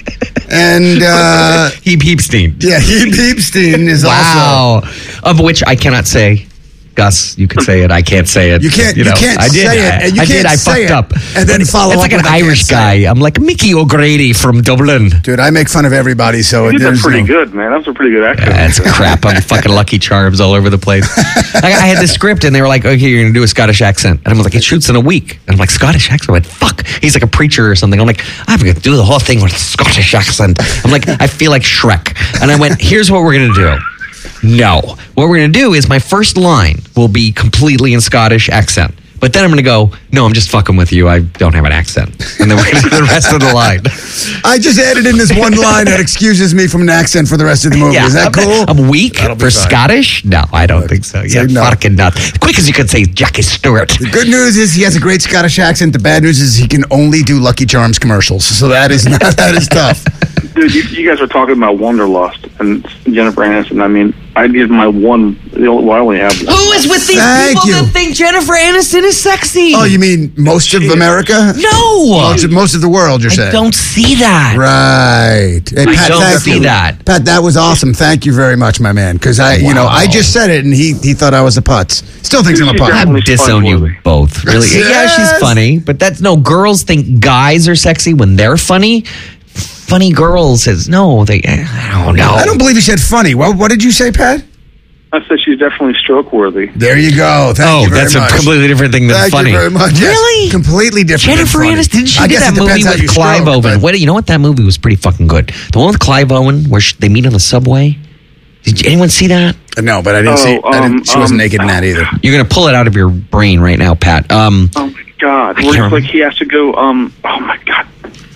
and uh, Heeb Heepstein. yeah, Hebe Heepstein is also. Wow. Of which I cannot say. Gus, you can say it. I can't say it. You can't- you know, can't I did. say it, I, and you I did. can't I say fucked it, up. and then But follow it's up like an with, "I can't Irish say guy. I'm like Mickey O'Grady from Dublin. Dude, I make fun of everybody, so you did that there's pretty no- good, man. That was a pretty good actor. That's crap. I'm fucking Lucky Charms all over the place. I, I had the script, and they were like, "Okay, you're gonna do a Scottish accent," and I'm like, "It shoots in a week." And I'm like, "Scottish accent?" I went, "Fuck." He's like a preacher or something. I'm like, "I'm gonna do the whole thing with a Scottish accent." I'm like, I feel like Shrek, and I went, "Here's what we're gonna do." No, what we're gonna do is my first line will be completely in Scottish accent. But then I'm going to go, no, I'm just fucking with you. I don't have an accent. And then we're going to do the rest of the line. I just added in this one line that excuses me from an accent for the rest of the movie. Is that I'm, cool? I'm weak That'll be for fine. Scottish? No, I don't think so. Say Yeah, no. fucking nuts. Quick as you could say Jackie Stewart. The good news is he has a great Scottish accent. The bad news is he can only do Lucky Charms commercials. So that is not, that is tough. Dude, you, you guys are talking about Wanderlust and Jennifer Aniston. I mean, I did my one. Well, I only have one. Who is with these Thank people you. that think Jennifer Aniston is sexy? Oh, you mean most of America? No. Most of, most of the world, you're I saying? don't see that. Right. Hey, I don't thank see you. that. Pat, that was awesome. Thank you very much, my man. Because I, you know, Wow. I just said it, and he he thought I was a putz. Still thinks I'm a She's putz. I definitely disown you fun-worthy. both. Really? Yeah, Yes. she's funny, but that's no. Girls think guys are sexy when they're funny. Funny girls is no. They. I don't know. I don't believe you said funny. What, what did you say, Pat? I said she's definitely stroke worthy. There you go. Thank Oh, you very that's much. a completely different thing than Thank funny. you very much. Yes, Really? completely different. Jennifer than funny. Aniston, didn't she I do guess that it movie depends how with you Clive stroke, Owen? but- What, you know what? That movie was pretty fucking good. The one with Clive Owen where sh- they meet on the subway. Did anyone see that? No, but I didn't Oh, see. I didn't, um, she wasn't um, naked in that either. You're gonna pull it out of your brain right now, Pat. Um, Oh my god! I Where can't it's like he has to go. Um. Oh my god.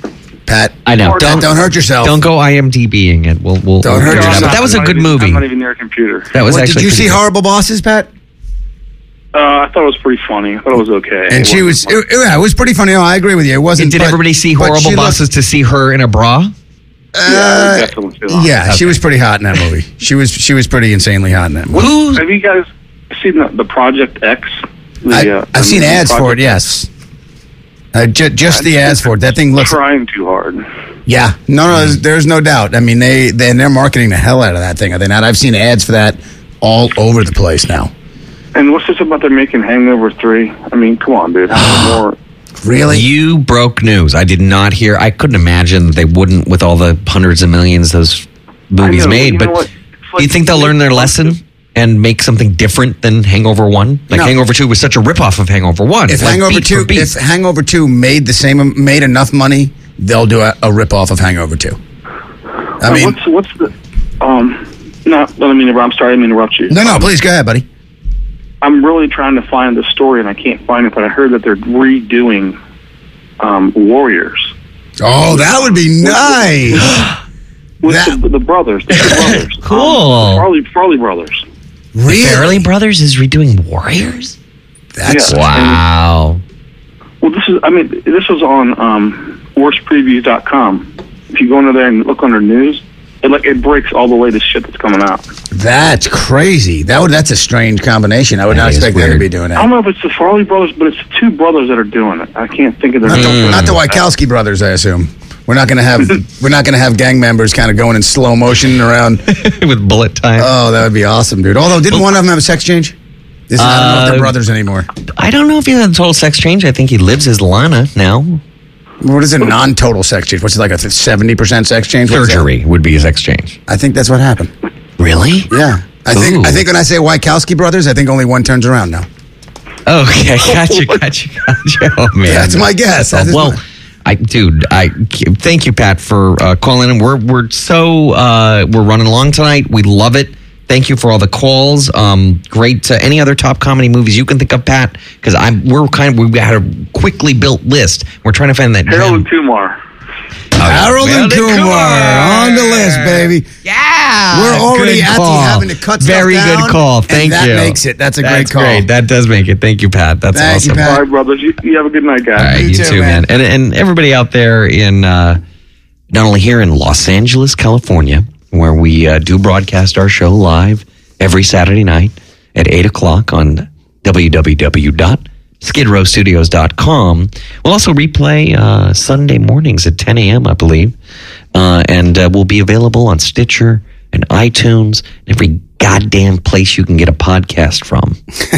Pat, I know. Pat, Don't don't hurt yourself. Don't go IMDBing it. We'll we'll. Don't we'll hurt figure it out. yourself. But that was a I'm not good even- movie. I'm not even near a computer. That was What, actually. did you pretty see good. Horrible Bosses, Pat? Uh, I thought it was pretty funny. I thought it was okay. And It she wasn't was. like- It, yeah, it was pretty funny. No, I agree with you. It wasn't. Did but- everybody see but Horrible she looked- Bosses to see her in a bra? Yeah, Uh, definitely feel yeah, she Okay. was pretty hot in that movie. She was. She was pretty insanely hot in that movie. Who's Have you guys seen the, the Project X? The, I, uh, I've seen the ads for it. project. Yes, uh, ju- just the ads for it. That thing looks. Trying too hard. Yeah, no, no, there's, there's no doubt. I mean, they they they're marketing the hell out of that thing, are they not? I've seen ads for that all over the place now. And what's this about they're making Hangover three? I mean, come on, dude. How much more? Really? You broke news. I did not hear. I couldn't imagine that they wouldn't with all the hundreds of millions those movies I know, made. you But know what? It's do like- you think they'll learn their lesson and make something different than Hangover one? Like No. Hangover two was such a ripoff of Hangover one. If like Hangover beat for two, beat. if Hangover two made the same, made enough money, they'll do a, a rip off of Hangover two. I Uh, mean, what's what's the um? No, I mean, I'm sorry, I didn't interrupt you. no, no, please go ahead, buddy. I'm really trying to find the story, and I can't find it. But I heard that they're redoing um, Warriors. Oh, that would be nice. With That- the, the brothers, the two brothers. Cool. Um, Farley, Farley brothers. Really? Farrelly Brothers is redoing Warriors? That's Yeah. Wow. Well, this is, I mean, this was on um, worst previews dot com. If you go into there and look under news, it like it breaks all the latest shit that's coming out. that's crazy. That would that's a strange combination. I would That not is expect them to weird. be doing I that. don't know if it's the Farley brothers, but it's the two brothers that are doing it. I can't think of their Not the, names. not the Wachowski brothers, I assume. We're not going to have we're not going to have gang members kind of going in slow motion around. With bullet time. Oh, that would be awesome, dude. Although, didn't one of them have a sex change? This is, I don't know if Uh, they're brothers anymore. I don't know if he had a total sex change. I think he lives as Lana now. What is a non-total sex change? What's it like a seventy percent sex change? What's that? Surgery would be his sex change. I think that's what happened. Really? Yeah, I think Ooh. I think when I say Wachowski brothers, I think only one turns around now. Okay, gotcha, gotcha, gotcha. Oh man, That's my guess. Uh, That's well, my- I, dude, I thank you, Pat, for uh, calling in. We're we're so uh, we're running along tonight. We love it. Thank you for all the calls. Um, great. Uh, any other top comedy movies you can think of, Pat? Because I'm we're kind of we had a quickly built list. We're trying to find that. Harold gem. and Kumar. Harold and Harold and Kumar on the list, baby. Yeah, We're already good at the call. having to cut stuff Very down, good call. and Thank that you. makes it. That's a great That's call. Great. That does make it. Thank you, Pat. That's Thank you, awesome. Pat. All right, brothers. You, you have a good night, guys. All right, You you, too, too, man. man. And and everybody out there in uh, not only here in Los Angeles, California, where we uh, do broadcast our show live every Saturday night at eight o'clock on w w w dot skid row studios dot com. We'll also replay uh, Sunday mornings at ten a.m., I believe, uh, and uh, we'll be available on Stitcher and iTunes, every goddamn place you can get a podcast from.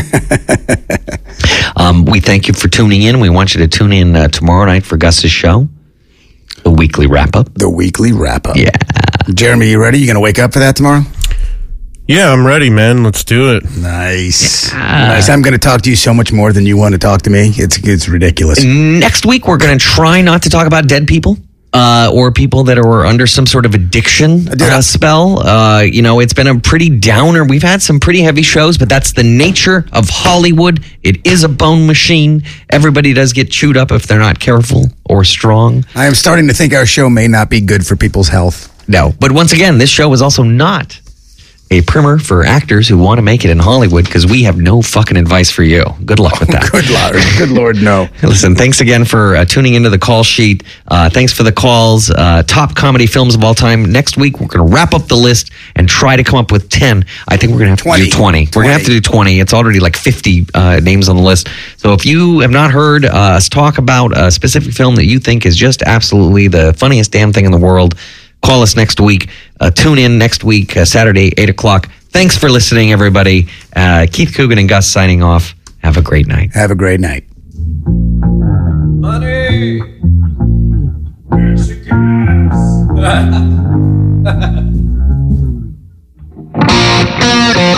um, we thank you for tuning in. We want you to tune in uh, tomorrow night for Gus's show, the weekly wrap up. The weekly wrap up. Yeah. Jeremy, you ready? You going to wake up for that tomorrow? Yeah, I'm ready, man. Let's do it. Nice. Nice. I'm going to talk to you so much more than you want to talk to me. It's it's ridiculous. Next week, we're going to try not to talk about dead people. Uh, or people that are under some sort of addiction uh, spell. Uh, you know, it's been a pretty downer. We've had some pretty heavy shows, but that's the nature of Hollywood. It is a bone machine. Everybody does get chewed up if they're not careful or strong. I am starting to think our show may not be good for people's health. No, but once again, this show is also not a primer for actors who want to make it in Hollywood because we have no fucking advice for you. Good luck with that. Good Lord. Good Lord, no. Listen, thanks again for uh, tuning into the call sheet. Uh, thanks for the calls. Uh, top comedy films of all time. Next week, we're going to wrap up the list and try to come up with ten. I think we're going to have to twenty. do twenty. We're going to have to do twenty. It's already like fifty uh, names on the list. So if you have not heard uh, us talk about a specific film that you think is just absolutely the funniest damn thing in the world, call us next week. Uh, tune in next week, uh, Saturday, eight o'clock. Thanks for listening, everybody. Uh, Keith Coogan and Gus signing off. Have a great night. Have a great night. Money! Mexicans!